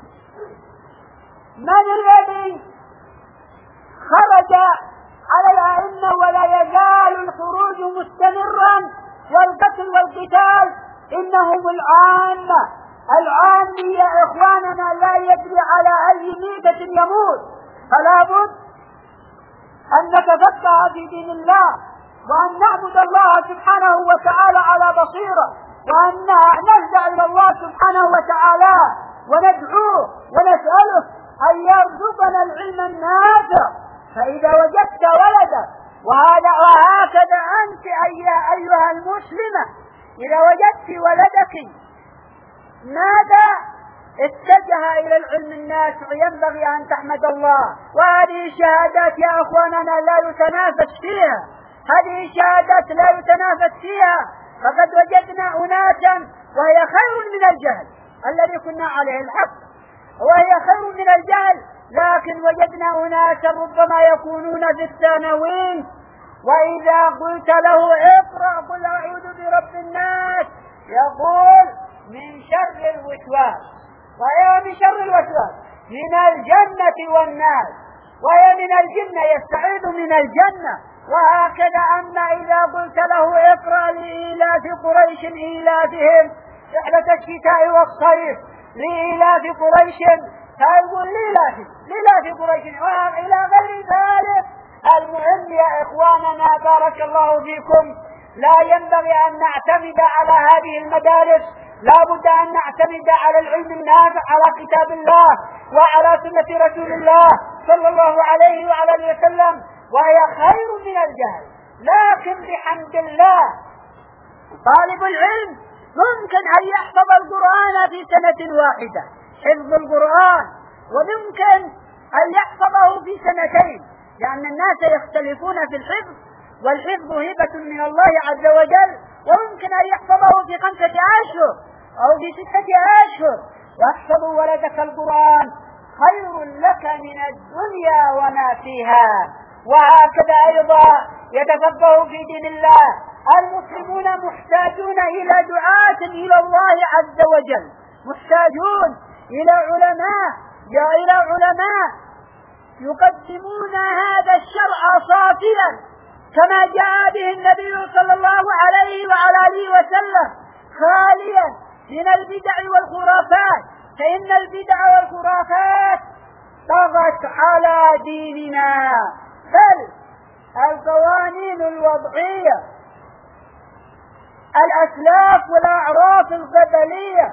من الذي خرج على الأئمة ولا يزال الخروج مستمرا والقتل والقتال؟ إنهم العامة. العام يا إخواننا لا يدري على أي ميتة يموت، فلا بد أن نتفقه في دين الله، وأن نعبد الله سبحانه وتعالى على بصيرة، وأن نرجع إلى الله سبحانه وتعالى وندعوه ونسأله أن يرزقنا العلم النافع. فإذا وجدت ولدا، وهذا وهكذا أنت أيها المسلمة إذا وجدت ولدك ماذا اتجه إلى العلم النافع ينبغي أن تحمد الله. وهذه الشهادات يا أخواننا لا يتنافس فيها، هذه الشهادات لا يتنافس فيها. فقد وجدنا أناسا وهي خير من الجهل الذي كنا عليه. الحق وهي خير من الجهل. لكن وجدنا أناسا ربما يكونون في الثانوي وإذا قلت له اقرأ قل أعوذ برب الناس يقول من شر الوسواس، وهي من شر الوسواس من الجنة والناس، وهي من الجنة يستعيذ من الجنة. وهكذا أما إذا قلت له اقرأ لإيلاف قريش إيلافهم رحلة الشتاء والصيف لإيلاف قريش فيقول لإيلاف لإيلاف قريش وإلى غير ذلك. المهم يا إخواننا بارك الله فيكم لا ينبغي أن نعتمد على هذه المدارس، لا بد أن نعتمد على العلم النافع على كتاب الله وعلى سنة رسول الله صلى الله عليه وعلى اله وسلم، وهي خير من الجهل. لكن بحمد الله طالب العلم ممكن أن يحفظ القرآن في سنة واحدة حفظ القرآن، وممكن أن يحفظه في سنتين، لأن الناس يختلفون في الحفظ، والحفظ هبة من الله عز وجل، وممكن أن يحفظه في خمسة أشهر أو في ستة أشهر. واحفظ ولدك القرآن خير لك من الدنيا وما فيها. وهكذا أيضا يتفقه في دين الله. المسلمون محتاجون إلى دعاة إلى الله عز وجل، محتاجون إلى علماء يا إلى علماء يقدمون هذا الشرع صافيا كما جاء به النبي صلى الله عليه وعلى آله وسلم، خاليا من البدع والخرافات، فإن البدع والخرافات طغت على ديننا. بل القوانين الوضعية الأسلاف والأعراف القبلية،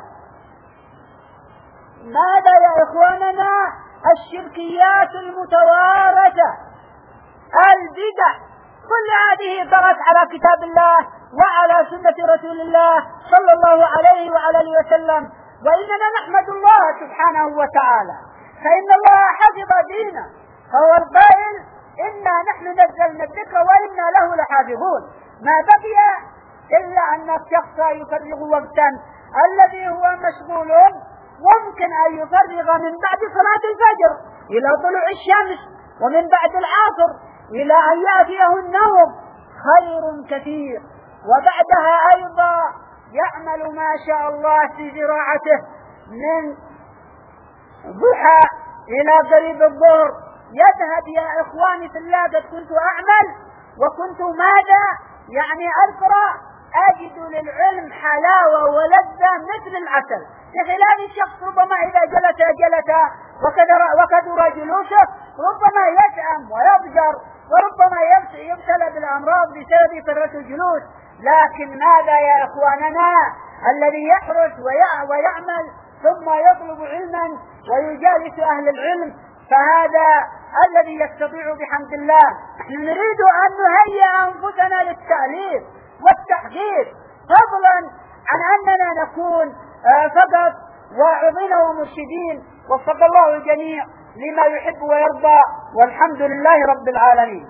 ماذا يا إخواننا؟ الشركيات المتوارثة، البدع، كل هذه طغت على كتاب الله وعلى سنة رسول الله صلى الله عليه وعلى اله وسلم. وإننا نحمد الله سبحانه وتعالى، فإن الله حفظ دينه، فهو القائل إنا نحن نزلنا الذكر وإنا له لحافظون. ما بقي إلا أن الشخص يفرغ وقتا الذي هو مشغول، ممكن أن يفرغ من بعد صلاة الفجر إلى طلوع الشمس، ومن بعد العصر إلى أن يأتيه النوم، خير كثير. وبعدها أيضا يعمل ما شاء الله في زراعته من ضحى إلى قريب الظهر، يذهب يا إخواني في الله. قد كنت أعمل وكنت ماذا يعني أقرأ أجد للعلم حلاوة ولذة مثل العسل، بخلاف الشخص ربما إذا جلس جلس وكدر جلوسه ربما يسأم ويضجر، وربما يبتلى بالأمراض بسبب كثرة الجلوس. لكن ماذا يا إخواننا؟ الذي يحرص ويعمل ثم يطلب علما ويجالس أهل العلم، فهذا الذي يستطيع بحمد الله. نحن نريد أن نهيئ أنفسنا للتأليف والتحقيق، فضلا عن أننا نكون فقط واعظين ومرشدين. وفق الله الجميع لما يحب ويرضى، والحمد لله رب العالمين.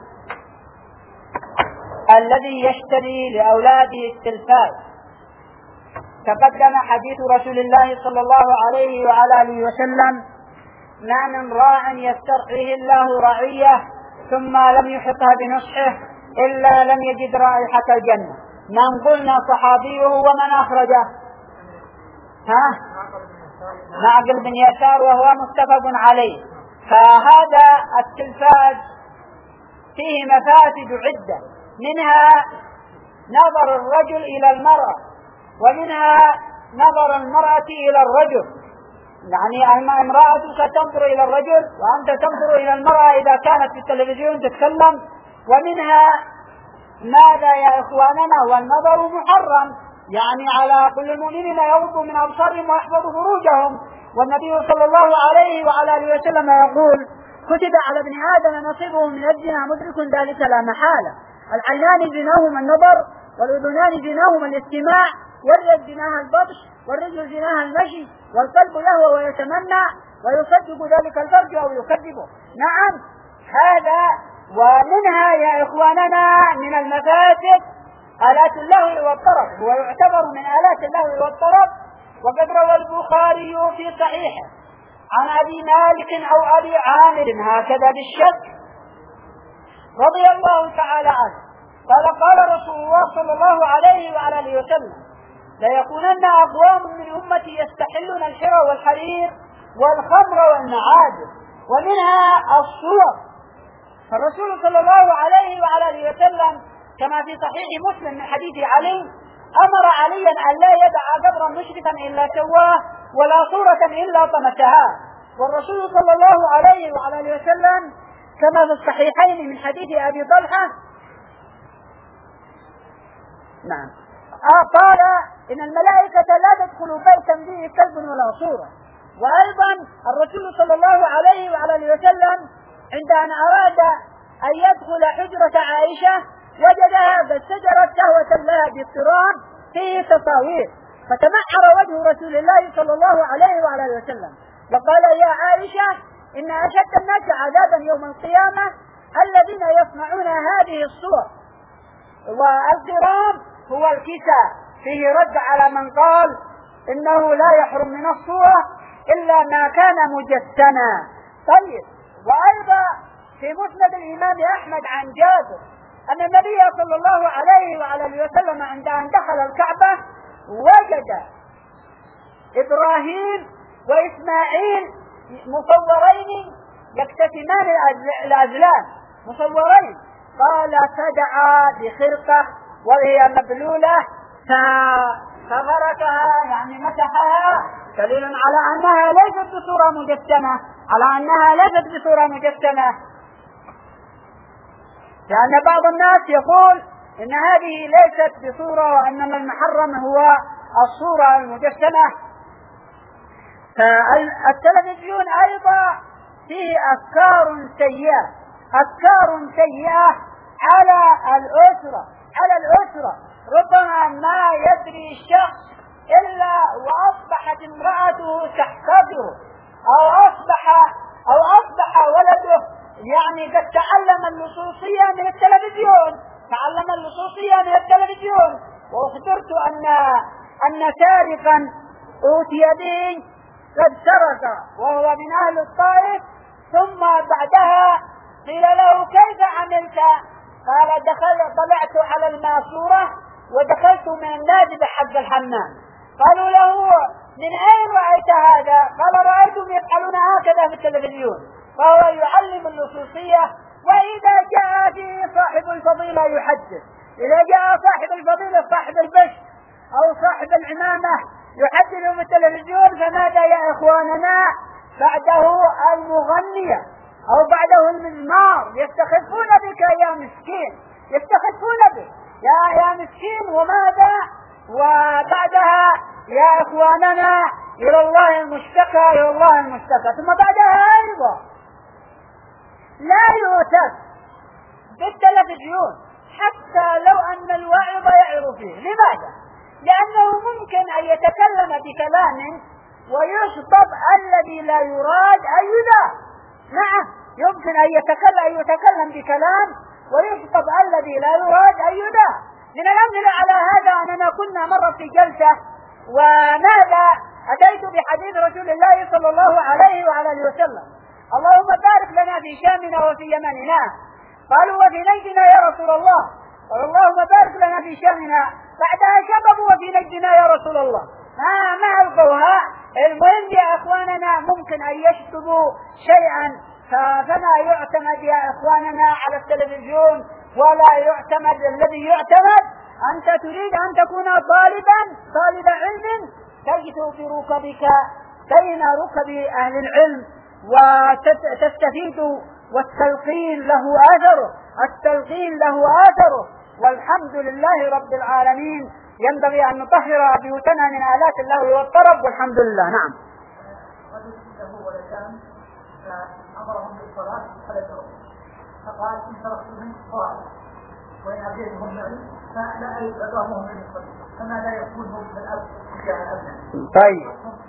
الذي يشتري لأولاده التلفاز، تقدم حديث رسول الله صلى الله عليه وعلى آله وسلم: ما من راع يسترعيه الله رعية ثم لم يحطها بنصحه إلا لم يجد رائحة الجنة. من قلنا صحابيه ومن أخرجه؟ ها؟ معقل بن يسار، وهو متفق عليه. فهذا التلفاز فيه مفاسد عدة، منها نظر الرجل إلى المرأة، ومنها نظر المرأة إلى الرجل، يعني امرأتك تنظر إلى الرجل وأنت تنظر إلى المرأة إذا كانت في التلفزيون تتكلم. ومنها ماذا يا إخواننا؟ والنظر محرم، يعني على كل المؤمنين يغضوا من أبصارهم ويحفظوا فروجهم. والنبي صلى الله عليه وعلى آله وسلم يقول: كتب على ابن آدم نصيبه من الزنا مدرك ذلك لا محالة. العينان زناهما النظر، والأذنان زناهما الاستماع، واليد زناها البطش، والرجل زناها المشي، والقلب يهوى ويتمنى ويصدق ذلك الفرج أو يكذبه. نعم هذا. ومنها يا إخواننا من المفاسد آلات اللهو والطرب، ويعتبر من آلات اللهو والطرب. وقد روى البخاري في صحيحه عن أبي مالك أو أبي عامر هكذا بالشك رضي الله تعالى عنه قال قال رسول الله صلى الله عليه وعلى آله وسلم ليكونن أقوام من أمتي يستحلون الحرى والحرير والخمر والمعازف ومنها الصور. فالرسول صلى الله عليه وعلى آله وسلم كما في صحيح مسلم من حديث علي أمر عليا أن لا يدع قبرا مشرفا إلا سواه ولا صورة إلا طمسها. والرسول صلى الله عليه وعلى آله وسلم كما في الصحيحين من حديث أبي طلحة نعم قال إن الملائكة لا تدخل بيتا فيه كلب ولا صورة. وأيضا الرسول صلى الله عليه وعلى آله وسلم عند أن أراد أن يدخل حجرة عائشة وجدها فسجرت شهوة لها باضطراب فيه تصاوير فتمحر وجه رسول الله صلى الله عليه وعلى آله وسلم وقال يا عائشة إن أشد الناس عذابا يوم القيامة الذين يصنعون هذه الصور. والقرام هو الكساء فيه رد على من قال إنه لا يحرم من الصورة إلا ما كان مجسما. طيب وأيضا في مسند الإمام أحمد عن جابر أن النبي صلى الله عليه وعلى آله وسلم عند أن دخل الكعبة وجد إبراهيم وإسماعيل مصورين يكتتمان الأزلام مصورين قال فدعا بخرقة وهي مبلولة فغرقها يعني مسحها دليل على أنها ليست بصورة مجسمة على أنها ليست بصورة مجسمة لأن بعض الناس يقول إن هذه ليست بصورة وإنما المحرم هو الصورة المجسمة. فالتلفزيون أيضا فيه أفكار سيئة أفكار سيئة على الأسرة على الأسرة ربما ما يدري الشخص إلا وأصبحت امرأته تحتضره أو أصبح أو أصبح ولده يعني قد تعلم اللصوصية من التلفزيون تعلم اللصوصية من التلفزيون. وأخبرت أن أن سارقا أوتي به قد سرق وهو من أهل الطائف ثم بعدها قيل له كيف عملت؟ قال دخل طلعت على الماسورة ودخلت من النادي بحق الحمام. قالوا له من أين رأيت هذا؟ قال رأيتهم يفعلون هكذا في التلفزيون. فهو يعلم اللصوصية. وإذا جاء فيه صاحب الفضيلة يحدث إذا جاء صاحب الفضيلة صاحب البش أو صاحب العمامة يحدث في التلفزيون فماذا يا إخواننا بعده المغنية أو بعده المزمار يستخفون بك يا مسكين يستخفون بك يا يا مسكين. وماذا وبعدها يا إخواننا إلى الله المشتكى إلى الله المشتكى. ثم بعدها أيضا لا يؤتى بالتلفزيون حتى لو أن الواعظ يعظ فيه. لماذا؟ لأنه ممكن أن يتكلم بكلام ويشطب الذي لا يراد أن يذاع. نعم يمكن أن يتكلم, أن يتكلم بكلام ويشطب الذي لا يراد أن يذاع. من الأمثلة على هذا أننا كنا مرة في جلسة وماذا أتيت بحديث رسول الله صلى الله عليه وعلى آله وسلم اللهم بارك لنا في شامنا وفي يمننا. قالوا وفي نجدنا يا رسول الله. قال اللهم بارك لنا في شامنا. بعدها شبابوا وفي نجدنا يا رسول الله. ما ما ألقوها. المهم يا إخواننا ممكن أن يشتبوا شيئا فما يعتمد يا إخواننا على التلفزيون ولا يعتمد. الذي يعتمد أنت تريد أن تكون طالبا طالب علم تجد بركبك بين ركب أهل العلم وتستفيد والتلقين له أثره التلقين له أثره. والحمد لله رب العالمين. ينبغي أن نطهر بيوتنا من آلات اللهو والطرب والحمد لله. نعم. أمرهم بالصلاة فقال إن تركتهم صلاة وإن أبيتهم معي فلا أيضاهم من الصلاة فما لا يكونهم من الأب تجاه الأبناء. طيب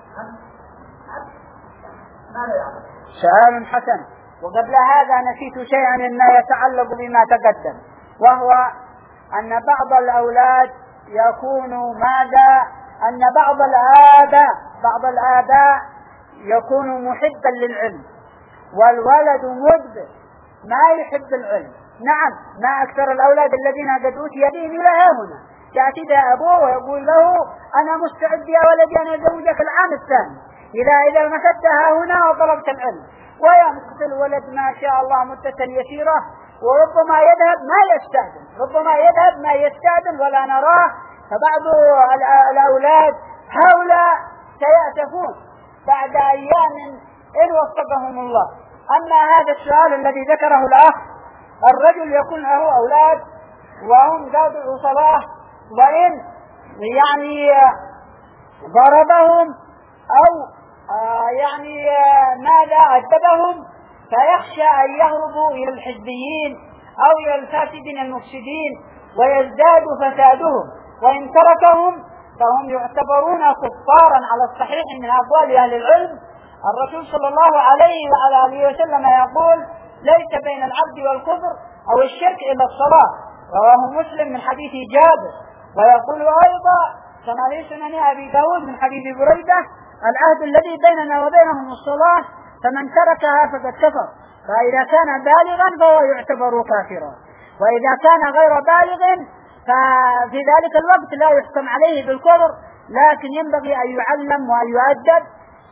ما لا يعلم. سؤال حسن. وقبل هذا نسيت شيئا مما يتعلق بما تقدم وهو أن بعض الأولاد يكون ماذا أن بعض الآباء بعض الآباء يكون محبا للعلم، والولد مدبر ما يحب العلم. نعم، ما أكثر الأولاد الذين قد أوتي بهم إلى هنا، يأتي ذا أبوه ويقول له أنا مستعد يا ولدي أن أزوجك العام الثاني إذا إذا مكثتها هنا وطلبت العلم، ويمكث الولد ما شاء الله مدة يسيرة، وربما يذهب ما يستأذن، ربما يذهب ما يستأذن ولا نراه. فبعض الأولاد هؤلاء سيأسفون بعد أيام إن وفقهم الله. أما هذا السؤال الذي ذكره الأخ، الرجل يكون له أولاد وهم ذات صلاح، وإن يعني ضربهم أو يعني ماذا أدبهم فيخشى أن يهربوا إلى الحزبيين أو إلى الفاسدين المفسدين ويزداد فسادهم، وإن تركهم فهم يعتبرون كفارا على الصحيح من أقوال أهل العلم. الرسول صلى الله عليه وعلى آله وسلم يقول ليس بين العبد والكفر أو الشرك إلا الصلاة، رواه مسلم من حديث جابر. ويقول أيضا كما في سنن أبي داود من حديث بريدة العهد الذي بيننا وبينهم الصلاة، فمن تركها فقد كفر، فإذا كان بالغا فهو يعتبر كافرا، وإذا كان غير بالغ ففي ذلك الوقت لا يحكم عليه بالكفر، لكن ينبغي أن يعلم وأن يؤدب.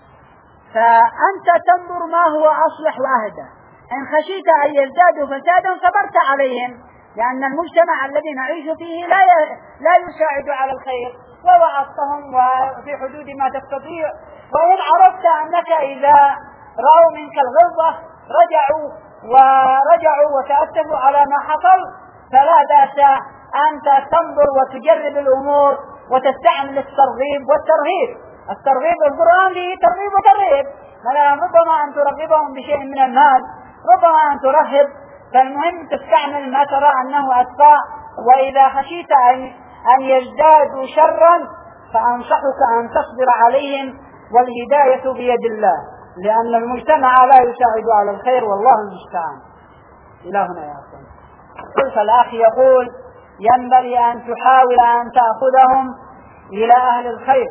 فأنت تنظر ما هو أصلح وأهدى، إن خشيت أن يزدادوا فسادا صبرت عليهم، لأن المجتمع الذي نعيش فيه لا لا يساعد على الخير، ووعظتهم وفي حدود ما تستطيع. وإن عرفت أنك إذا رأوا منك الغلظة رجعوا ورجعوا وتأسفوا على ما حصل فلا بأس أنت تنظر وتجرب الأمور وتستعمل الترغيب والترهيب. الترغيب القرآن فيه ترغيب وترهيب، ربما أن ترغبهم بشيء من المال، ربما أن ترهب، فالمهم تستعمل ما ترى أنه أتقى. وإذا خشيت أن يزدادوا شرا فأنصحك أن تصبر عليهم، والهداية بيد الله، لأن المجتمع لا يساعد على الخير والله المستعان. إلى هنا يا أخوان. قلت الأخ يقول ينبغي أن تحاول أن تأخذهم إلى أهل الخير،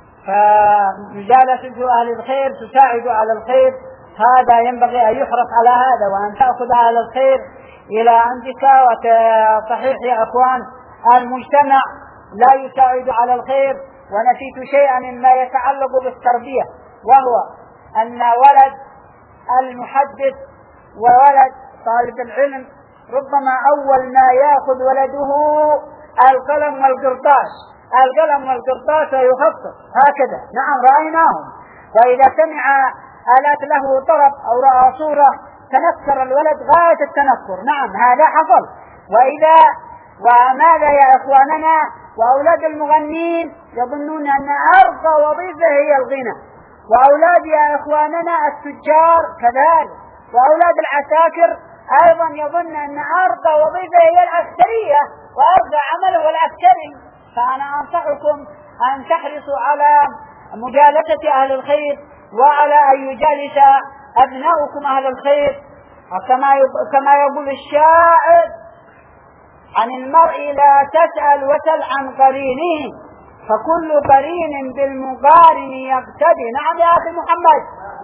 فمجالسة أهل الخير تساعد على الخير، هذا ينبغي أن يحرص على هذا، وأن تأخذ أهل الخير إلى عندك. وصحيح يا أخوان المجتمع لا يساعد على الخير. ونسيت شيئا مما يتعلق بالتربية، وهو أن ولد المحدث وولد طالب العلم ربما أول ما يأخذ ولده القلم والقرطاس، القلم والقرطاس يخطط هكذا. نعم رأيناهم، وإذا سمع آلات له طرب أو رأى صورة تنكر الولد غاية التنكر. نعم هذا حصل. وإذا وماذا يا إخواننا، وأولاد المغنين يظنون أن أرقى وظيفة هي الغنى، وأولاد يا إخواننا التجار كذلك، وأولاد العساكر أيضا يظن أن أرقى وظيفة هي العسكرية، وأرقى عمل هو العسكري. فأنا أنصحكم أن تحرصوا على مجالسة أهل الخير، وعلى أن يجالس أبناؤكم أهل الخير. كما يقول الشاعر عن المرء لا تسأل وسل عن قرينه، فكل قرين بالمقارن يقتدي. نعم يا أخي محمد،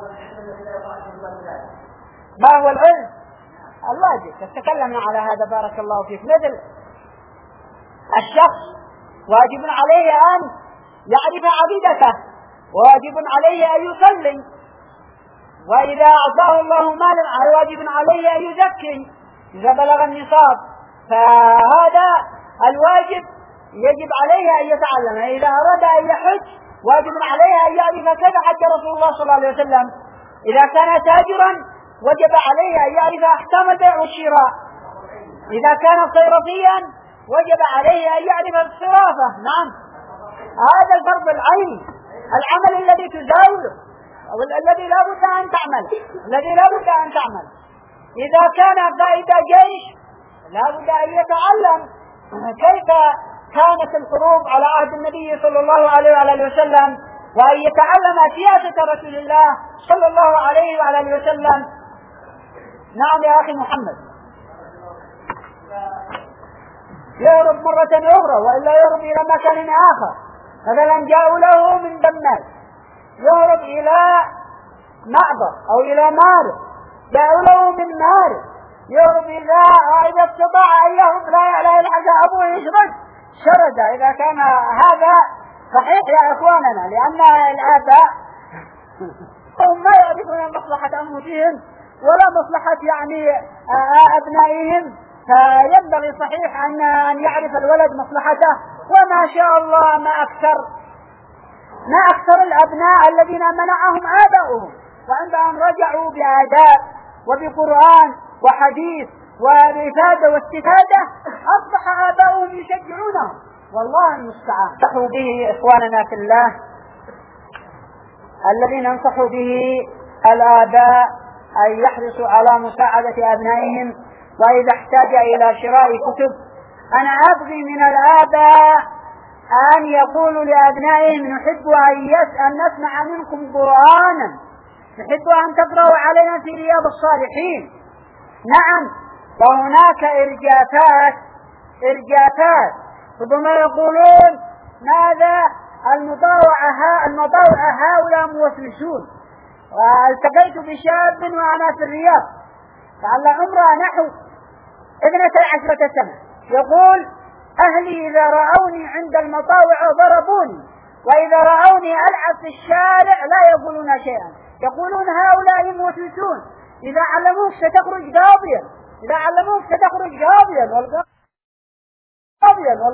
ما هو العلم؟ الواجب تتكلمنا على هذا بارك الله فيك. مثل الشخص واجب عليه أن يعرف عقيدته، واجب عليه أن يصلي، وإذا أعطاه الله مالا واجب عليه أن يزكي إذا بلغ النصاب. فهذا الواجب يجب عليه أن يتعلم. إذا أراد أن يحج واجب عليه أن يعرف كيف حج رسول الله صلى الله عليه وسلم. إذا كان تاجرا وجب عليه أن يعرف أحكام البيع والشراء. إذا كان صيرفيا وجب عليه أن يعرف الصرافة. نعم هذا الفرض العيني، العمل الذي تزاوله، الذي لا بد أن تعمل، الذي لا بد أن تعمل. إذا كان قائد جيش لا بد أن يتعلم كيف كانت الحروب على عهد النبي صلى الله عليه وآله وسلم، وأن يتعلم سياسة رسول الله صلى الله عليه وآله وسلم. نعم يا أخي محمد، يهرب مرة أخرى وإلا يهرب إلى مكان آخر. مثلا جاءوا له من دماس يهرب إلى معبر أو إلى مال جاءوا له من مال يرمي ذا إذا استطاع أيهم لا يعلى الحاجة أبوه يشرد شرد. إذا كان هذا صحيح يا إخواننا، لأن الآباء هم ما يعرفون مصلحة أنفسهم ولا مصلحة يعني أبنائهم، فينبغي صحيح أن يعرف الولد مصلحته. وما شاء الله ما أكثر ما أكثر الأبناء الذين منعهم آباؤهم، وعندما رجعوا بآداب وبقرآن وحديث وبإفادة واستفادة أصبح آباؤهم يشجعونهم، والله المستعان. ننصح به إخواننا في الله الذين ننصح به الآباء أن يحرصوا على مساعدة أبنائهم، وإذا احتاج إلى شراء كتب أنا أبغي من الآباء أن يقولوا لأبنائهم نحب أن نسمع منكم قرآنا، نحب أن تقرأوا علينا في رياض الصالحين. نعم، وهناك إرجافات إرجافات ربما يقولون ماذا المطاوعة المطاوعة هؤلاء موسوسون. والتقيت بشاب وأنا في الرياض فعلى عمره نحو ابنة عشرة سنة يقول أهلي إذا رأوني عند المطاوع ضربوني، وإذا رأوني ألعب في الشارع لا يقولون شيئا، يقولون هؤلاء موسوسون، إذا علموك ستخرج قاضيا، إذا علموك ستخرج قاضيا والقاضيا